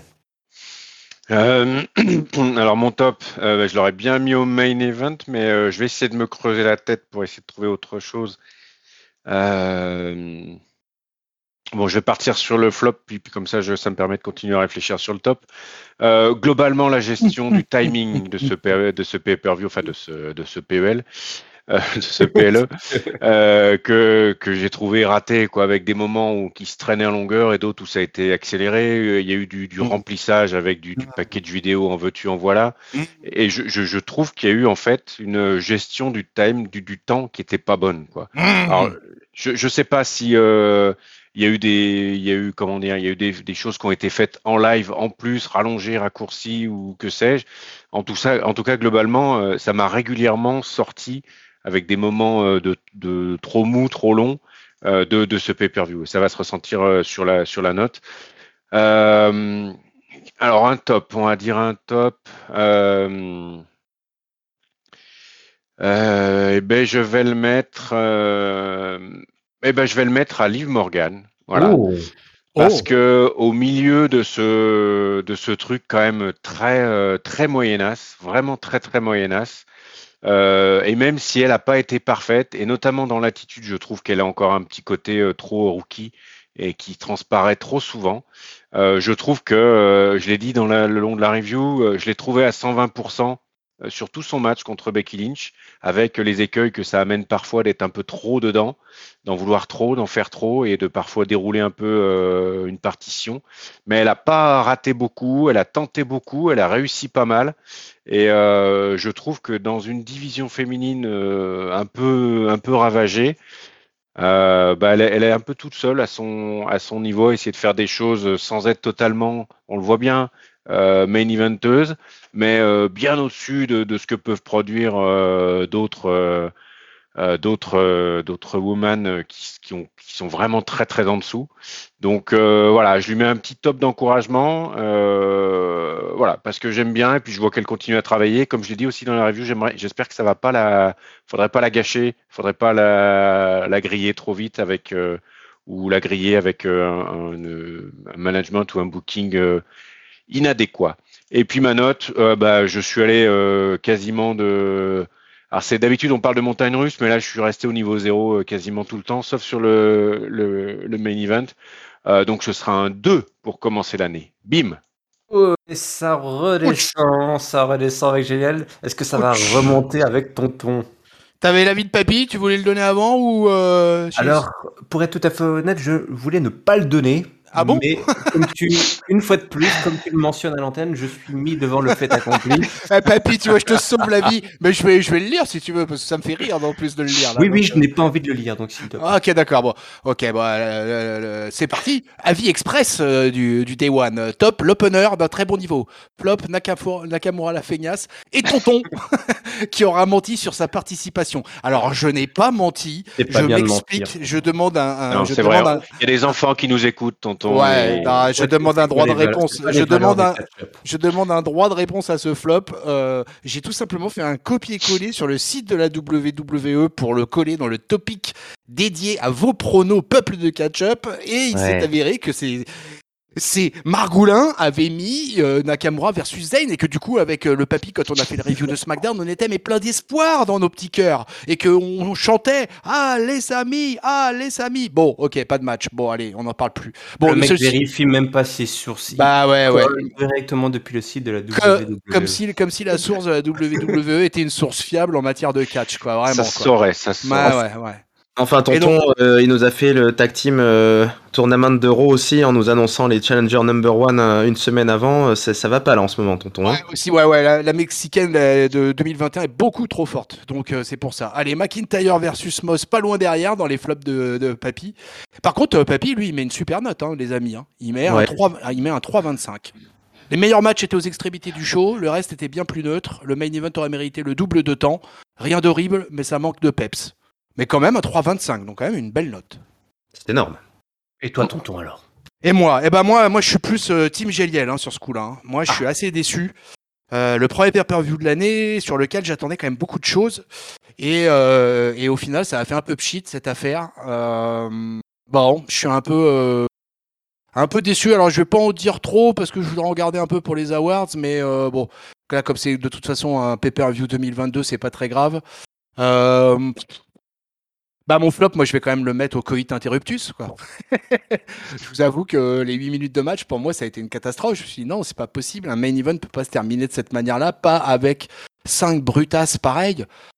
Alors mon top, je l'aurais bien mis au main event, mais je vais essayer de me creuser la tête pour essayer de trouver autre chose. Bon, je vais partir sur le flop, puis comme ça, ça me permet de continuer à réfléchir sur le top. Globalement, la gestion du timing de ce pay-per-view, enfin de ce PEL, de ce PLE, que j'ai trouvé raté, quoi, avec des moments qui se traînaient en longueur et d'autres où ça a été accéléré. Il y a eu du remplissage avec du package vidéo en veux-tu, en voilà. Et je trouve qu'il y a eu en fait une gestion du temps qui était pas bonne, quoi. Alors, je sais pas si il y a eu des choses qui ont été faites en live en plus, rallongées, raccourcies ou que sais-je. En tout cas, globalement, ça m'a régulièrement sorti avec des moments de trop mou, trop long de ce pay-per-view. Ça va se ressentir sur la note. Alors un top, on va dire un top. Je vais le mettre. Je vais le mettre à Liv Morgan. Voilà. Parce que au milieu de ce truc quand même très très moyenasse, vraiment très très moyenasse, et même si elle n'a pas été parfaite, et notamment dans l'attitude, je trouve qu'elle a encore un petit côté trop rookie et qui transparaît trop souvent. Je trouve que, je l'ai dit le long de la review, je l'ai trouvé à 120% sur tout son match contre Becky Lynch, avec les écueils que ça amène parfois d'être un peu trop dedans, d'en vouloir trop, d'en faire trop et de parfois dérouler un peu une partition. Mais elle n'a pas raté beaucoup, elle a tenté beaucoup, elle a réussi pas mal. Et je trouve que dans une division féminine un peu ravagée, elle est un peu toute seule à son niveau, essayer de faire des choses sans être totalement, on le voit bien, main eventeuse, mais bien au-dessus de ce que peuvent produire d'autres women qui sont vraiment très très en dessous. Donc voilà, je lui mets un petit top d'encouragement, voilà, parce que j'aime bien et puis je vois qu'elle continue à travailler. Comme je l'ai dit aussi dans la review, j'espère que ça va pas faudrait pas la gâcher, faudrait pas la griller trop vite ou la griller avec un management ou un booking inadéquat. Et puis ma note, je suis allé quasiment de. Alors c'est d'habitude on parle de montagne russe, mais là je suis resté au niveau 0 quasiment tout le temps, sauf sur le main event. Donc ce sera un 2 pour commencer l'année. Bim. Et ça redescend avec GL. Est-ce que ça va remonter avec Tonton? T'avais l'avis de Papy, tu voulais le donner avant ou Alors, pour être tout à fait honnête, je voulais ne pas le donner. Ah bon? Mais une fois de plus, comme tu le mentionnes à l'antenne, je suis mis devant le fait accompli. Papy, tu vois, je te sauve la vie. Mais je vais le lire si tu veux, parce que ça me fait rire en plus de le lire. Là, oui, je n'ai pas envie de le lire, donc s'il te plaît. Ok, d'accord. Bon, ok, c'est parti. Avis express du Day One. Top, l'opener d'un très bon niveau. Flop, Nakamura la feignasse et Tonton qui aura menti sur sa participation. Alors, je n'ai pas menti. Je m'explique. Je demande Non, c'est vrai. Il y a des enfants qui nous écoutent, Tonton. Ouais, je demande un droit de réponse. Je demande un droit de réponse à ce flop. J'ai tout simplement fait un copier-coller sur le site de la WWE pour le coller dans le topic dédié à vos pronos peuple de catch-up. Et il s'est avéré que c'est Margoulin avait mis Nakamura versus Zayn et que du coup avec le papy quand on a fait le review de SmackDown on était mais plein d'espoir dans nos petits cœurs et qu'on chantait les amis bon ok pas de match bon allez on n'en parle plus bon le mec vérifie même pas ses sources directement depuis le site de la WWE comme si la source de la WWE était une source fiable en matière de catch quoi vraiment ça saurait. Enfin, Tonton, il nous a fait le tag team tournament d'Euro aussi en nous annonçant les Challenger number 1 une semaine avant. Ça va pas là en ce moment, Tonton. Hein aussi, la mexicaine de 2021 est beaucoup trop forte. Donc c'est pour ça. Allez, McIntyre versus Moss, pas loin derrière dans les flops de Papy. Par contre, Papy, lui, il met une super note, les amis. Hein. Il met un 3,25. Les meilleurs matchs étaient aux extrémités du show, le reste était bien plus neutre. Le main event aurait mérité le double de temps. Rien d'horrible, mais ça manque de peps. Mais quand même, un 3,25, donc quand même une belle note. C'est énorme. Et toi, Tonton, alors? Et moi moi, je suis plus Team Géliel sur ce coup-là. Moi, je suis assez déçu. Le premier pay-per-view de l'année, sur lequel j'attendais quand même beaucoup de choses. Et au final, ça a fait un peu pchit, cette affaire. Je suis un peu déçu. Alors, je vais pas en dire trop, parce que je voudrais en garder un peu pour les awards. Mais là, comme c'est de toute façon un pay-per-view 2022, c'est pas très grave. Mon flop, moi, je vais quand même le mettre au coït interruptus, quoi. Je vous avoue que les 8 minutes de match, pour moi, ça a été une catastrophe. Je me suis dit, non, c'est pas possible. Un main event peut pas se terminer de cette manière-là, pas avec 5 brutasses pareilles.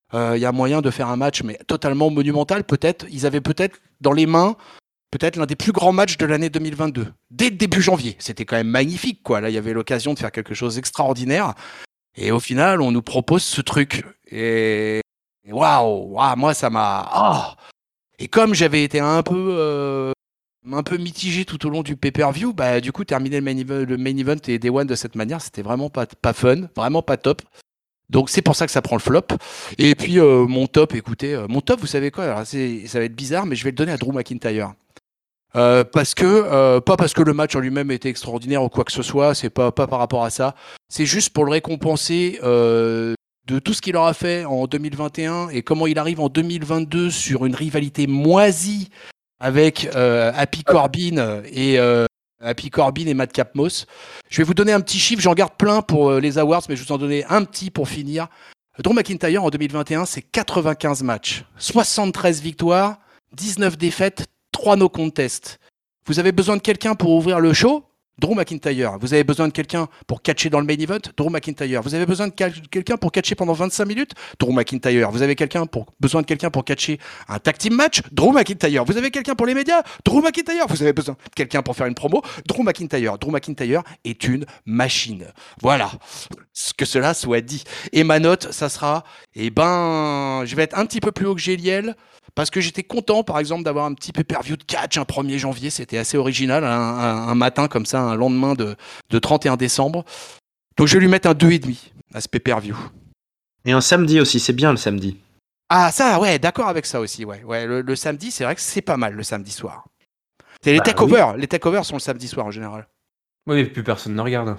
Il y a moyen de faire un match, mais totalement monumental. Peut-être, ils avaient peut-être dans les mains l'un des plus grands matchs de l'année 2022. Dès le début janvier, c'était quand même magnifique, quoi. Là, il y avait l'occasion de faire quelque chose d'extraordinaire. Et au final, on nous propose ce truc. Et waouh, moi, ça m'a. Et comme j'avais été un peu mitigé tout au long du pay-per-view, bah du coup, terminer le main event et Day One de cette manière, c'était vraiment pas fun, vraiment pas top. Donc c'est pour ça que ça prend le flop. Et puis mon top, écoutez, vous savez quoi, alors, ça va être bizarre, mais je vais le donner à Drew McIntyre. Parce que pas parce que le match en lui-même était extraordinaire ou quoi que ce soit, c'est pas par rapport à ça. C'est juste pour le récompenser de tout ce qu'il aura fait en 2021 et comment il arrive en 2022 sur une rivalité moisie avec Happy Corbin et Madcap Moss. Je vais vous donner un petit chiffre, j'en garde plein pour les awards, mais je vais vous en donner un petit pour finir. Drew McIntyre en 2021, c'est 95 matchs, 73 victoires, 19 défaites, 3 no contest. Vous avez besoin de quelqu'un pour ouvrir le show? Drew McIntyre. Vous avez besoin de quelqu'un pour catcher dans le main event? Drew McIntyre. Vous avez besoin de quelqu'un pour catcher pendant 25 minutes? Drew McIntyre. Vous avez besoin de quelqu'un pour catcher un tag team match? Drew McIntyre. Vous avez quelqu'un pour les médias? Drew McIntyre. Vous avez besoin de quelqu'un pour faire une promo? Drew McIntyre. Drew McIntyre est une machine. Voilà. Que cela soit dit. Et ma note, ça sera, je vais être un petit peu plus haut que Géliel. Parce que j'étais content, par exemple, d'avoir un petit pay-per-view de catch un 1er janvier. C'était assez original, un matin comme ça, un lendemain de 31 décembre. Donc je vais lui mettre un 2,5 à ce pay-per-view. Et un samedi aussi, c'est bien le samedi. Ah ça, ouais, d'accord avec ça aussi. Ouais, le samedi, c'est vrai que c'est pas mal le samedi soir. C'est les takeovers. Oui. Les takeovers sont le samedi soir en général. Oui, mais plus personne ne regarde.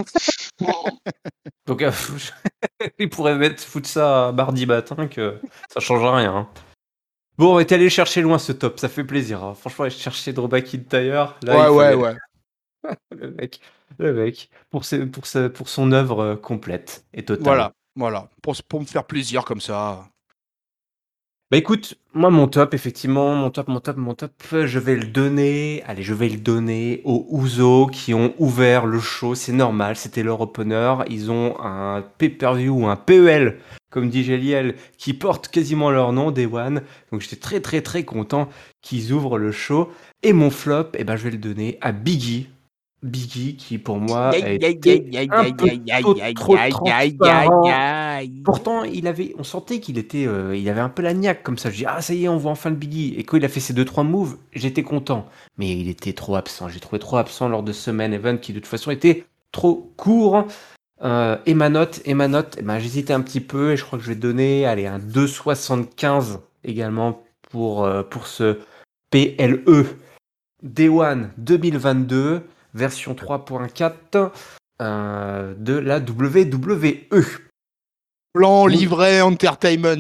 Donc il pourrait foutre ça mardi matin que ça change rien. Hein. Bon, on est allé chercher loin ce top, ça fait plaisir. Hein. Franchement, aller chercher Drew McIntyre. Là, ouais. le mec, pour son œuvre complète et totale. Voilà. Pour me faire plaisir comme ça. Bah écoute, moi mon top, effectivement, mon top, je vais le donner aux Usos qui ont ouvert le show, c'est normal, c'était leur opener, ils ont un pay-per-view ou un PEL, comme dit Géliel, qui porte quasiment leur nom, Day One, donc j'étais très très très content qu'ils ouvrent le show, et mon flop, je vais le donner à Biggie qui pour moi a été un peu trop transparent. Pourtant on sentait qu'il était, il avait un peu la niaque comme ça. Je dis ça y est, on voit enfin le Biggie. Et quand il a fait ses 2-3 moves, j'étais content. Mais il était trop absent. J'ai trouvé trop absent lors de ce main event qui de toute façon était trop court. Et ma note, j'hésitais un petit peu et je crois que je vais donner, un 2,75 également pour ce PLE Day One 2022. Version 3.4 de la WWE. Plan livret entertainment.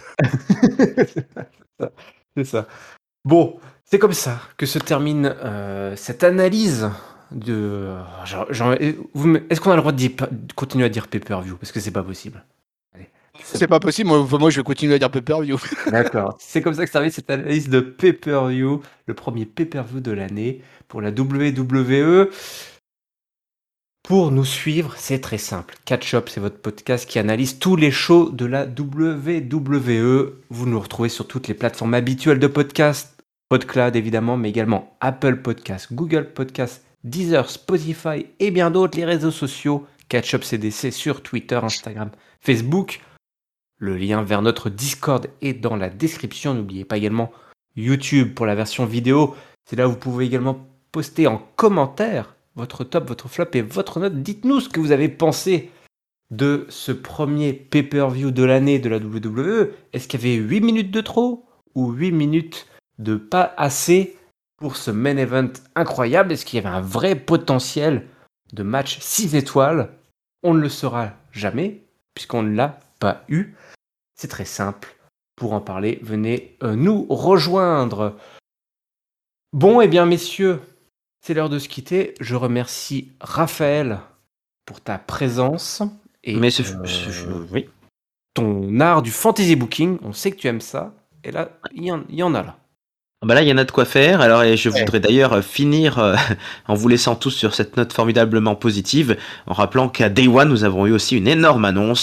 C'est ça. Bon, c'est comme ça que se termine cette analyse de. Est-ce qu'on a le droit de continuer à dire pay-per-view? Parce que c'est pas possible. Allez. C'est pas possible, moi je vais continuer à dire pay-per-view. D'accord. C'est comme ça que ça arrive cette analyse de pay-per-view, le premier pay-per-view de l'année pour la WWE. Pour nous suivre, c'est très simple. Catch Up, c'est votre podcast qui analyse tous les shows de la WWE. Vous nous retrouvez sur toutes les plateformes habituelles de podcast, PodCloud évidemment, mais également Apple Podcasts, Google Podcasts, Deezer, Spotify et bien d'autres, les réseaux sociaux. Catch Up CDC sur Twitter, Instagram, Facebook. Le lien vers notre Discord est dans la description. N'oubliez pas également YouTube pour la version vidéo. C'est là où vous pouvez également poster en commentaire votre top, votre flop et votre note. Dites-nous ce que vous avez pensé de ce premier pay-per-view de l'année de la WWE. Est-ce qu'il y avait 8 minutes de trop ou 8 minutes de pas assez pour ce main event incroyable? Est-ce qu'il y avait un vrai potentiel de match 6 étoiles? On ne le saura jamais puisqu'on ne l'a pas eu. C'est très simple. Pour en parler, venez nous rejoindre. Bon, eh bien, messieurs, c'est l'heure de se quitter. Je remercie Raphaël pour ta présence et oui. ton art du fantasy booking. On sait que tu aimes ça. Et là, il y en a là. Là, il y en a de quoi faire. Alors, et je voudrais d'ailleurs finir en vous laissant tous sur cette note formidablement positive, en rappelant qu'à Day One, nous avons eu aussi une énorme annonce.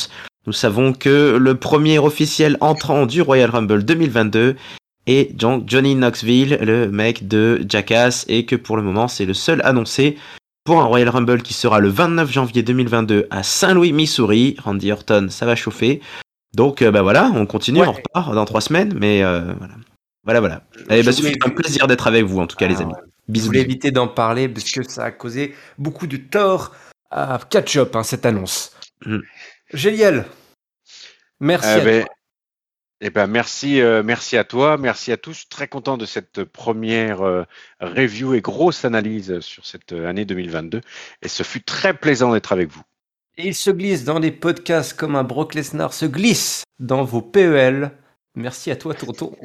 nous savons que le premier officiel entrant du Royal Rumble 2022 est Johnny Knoxville, le mec de Jackass, et que pour le moment c'est le seul annoncé pour un Royal Rumble qui sera le 29 janvier 2022 à Saint-Louis, Missouri. Randy Orton, ça va chauffer. Donc voilà, on continue, Ouais. on repart dans 3 semaines, mais voilà. Allez, Je ce voulais- fut un plaisir d'être avec vous en tout cas, les amis. Je Bisous. voulais éviter d'en parler parce que ça a causé beaucoup de tort à Ketchup, cette annonce. Mm. Géliel, merci à Ben, toi. merci à toi, merci à tous. Je suis très content de cette première review et grosse analyse sur cette année 2022. Et ce fut très plaisant d'être avec vous. Et il se glisse dans les podcasts comme un Brock Lesnar se glisse dans vos PEL. Merci à toi, tonton.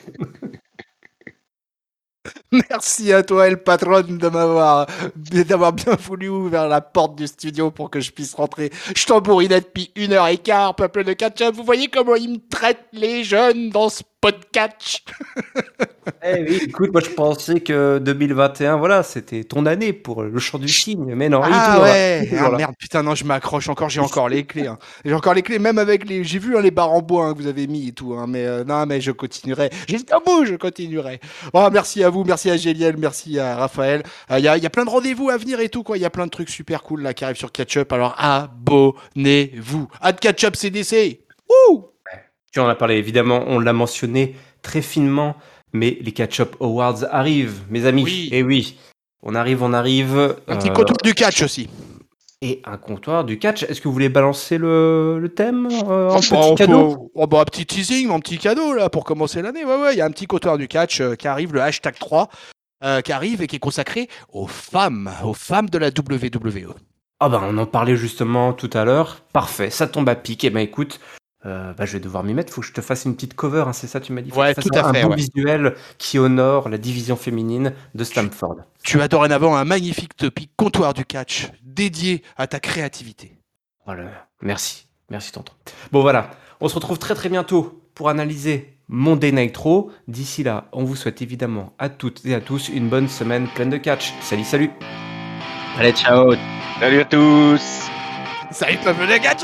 Merci à toi, El Patron, d'avoir bien voulu ouvrir la porte du studio pour que je puisse rentrer. Je tambourinais depuis 1h15, peuple de catch-up. Vous voyez comment ils me traitent les jeunes dans ce podcast. Eh oui, écoute, moi je pensais que 2021, voilà, c'était ton année pour le chant du cygne. Mais non, il est toujours là. Il est toujours là. Merde, putain, non, je m'accroche encore, j'ai encore les clés. J'ai encore les clés, même avec les. J'ai vu les barres en bois que vous avez mis et tout, mais non, mais je continuerai. Jusqu'au bout, je continuerai. Bon, merci à vous, merci à Géliel, merci à Raphaël. Il y a plein de rendez-vous à venir et tout, quoi. Il y a plein de trucs super cool là qui arrivent sur Catch-Up, alors abonnez-vous. Catch-Up CDC. Ouh! Tu en as parlé, évidemment, on l'a mentionné très finement, mais les Catch-Up Awards arrivent, mes amis. Oui. Et oui, on arrive. Un petit comptoir du catch aussi. Et un comptoir du catch. Est-ce que vous voulez balancer le thème en Bah, petit cadeau un petit teasing, un petit cadeau là pour commencer l'année. Ouais, il y a un petit comptoir du catch qui arrive, le hashtag 3, qui arrive et qui est consacré aux femmes de la WWE. Ah bah on en parlait justement tout à l'heure. Parfait, ça tombe à pic. Et ben écoute, je vais devoir m'y mettre. Faut que je te fasse une petite cover, c'est ça tu m'as dit. Faut Ouais, que je tout fasse à fait, un beau ouais. visuel qui honore la division féminine de Stamford. Tu as dorénavant un magnifique topic comptoir du catch dédié à ta créativité. Voilà, merci tonton. Bon voilà, on se retrouve très très bientôt pour analyser Monday Night Raw. D'ici là, on vous souhaite évidemment à toutes et à tous une bonne semaine pleine de catch. Salut. Allez, ciao. Salut à tous! Salut peuple de catch.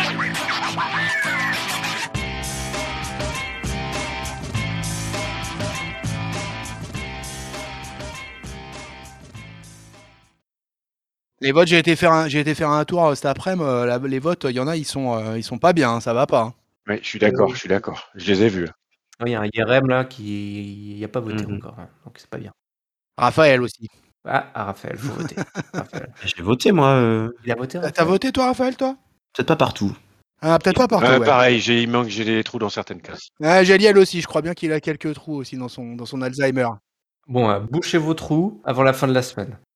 Les votes, j'ai été faire un tour cet après-midi. Les votes, il y en a, ils sont pas bien, ça va pas. Oui, je suis d'accord. Je les ai vus. Il y a un IRM là qui n'a pas voté encore, donc c'est pas bien. Raphaël aussi. Ah, Raphaël, faut voter. Raphaël. J'ai voté moi. Il a voté, Raphaël. T'as voté toi, Raphaël, toi? Peut-être pas partout. Ah, peut-être pas partout. Ouais. Pareil, j'ai des trous dans certaines cases. Géliel aussi, je crois bien qu'il a quelques trous aussi dans son Alzheimer. Bon, bouchez vos trous avant la fin de la semaine.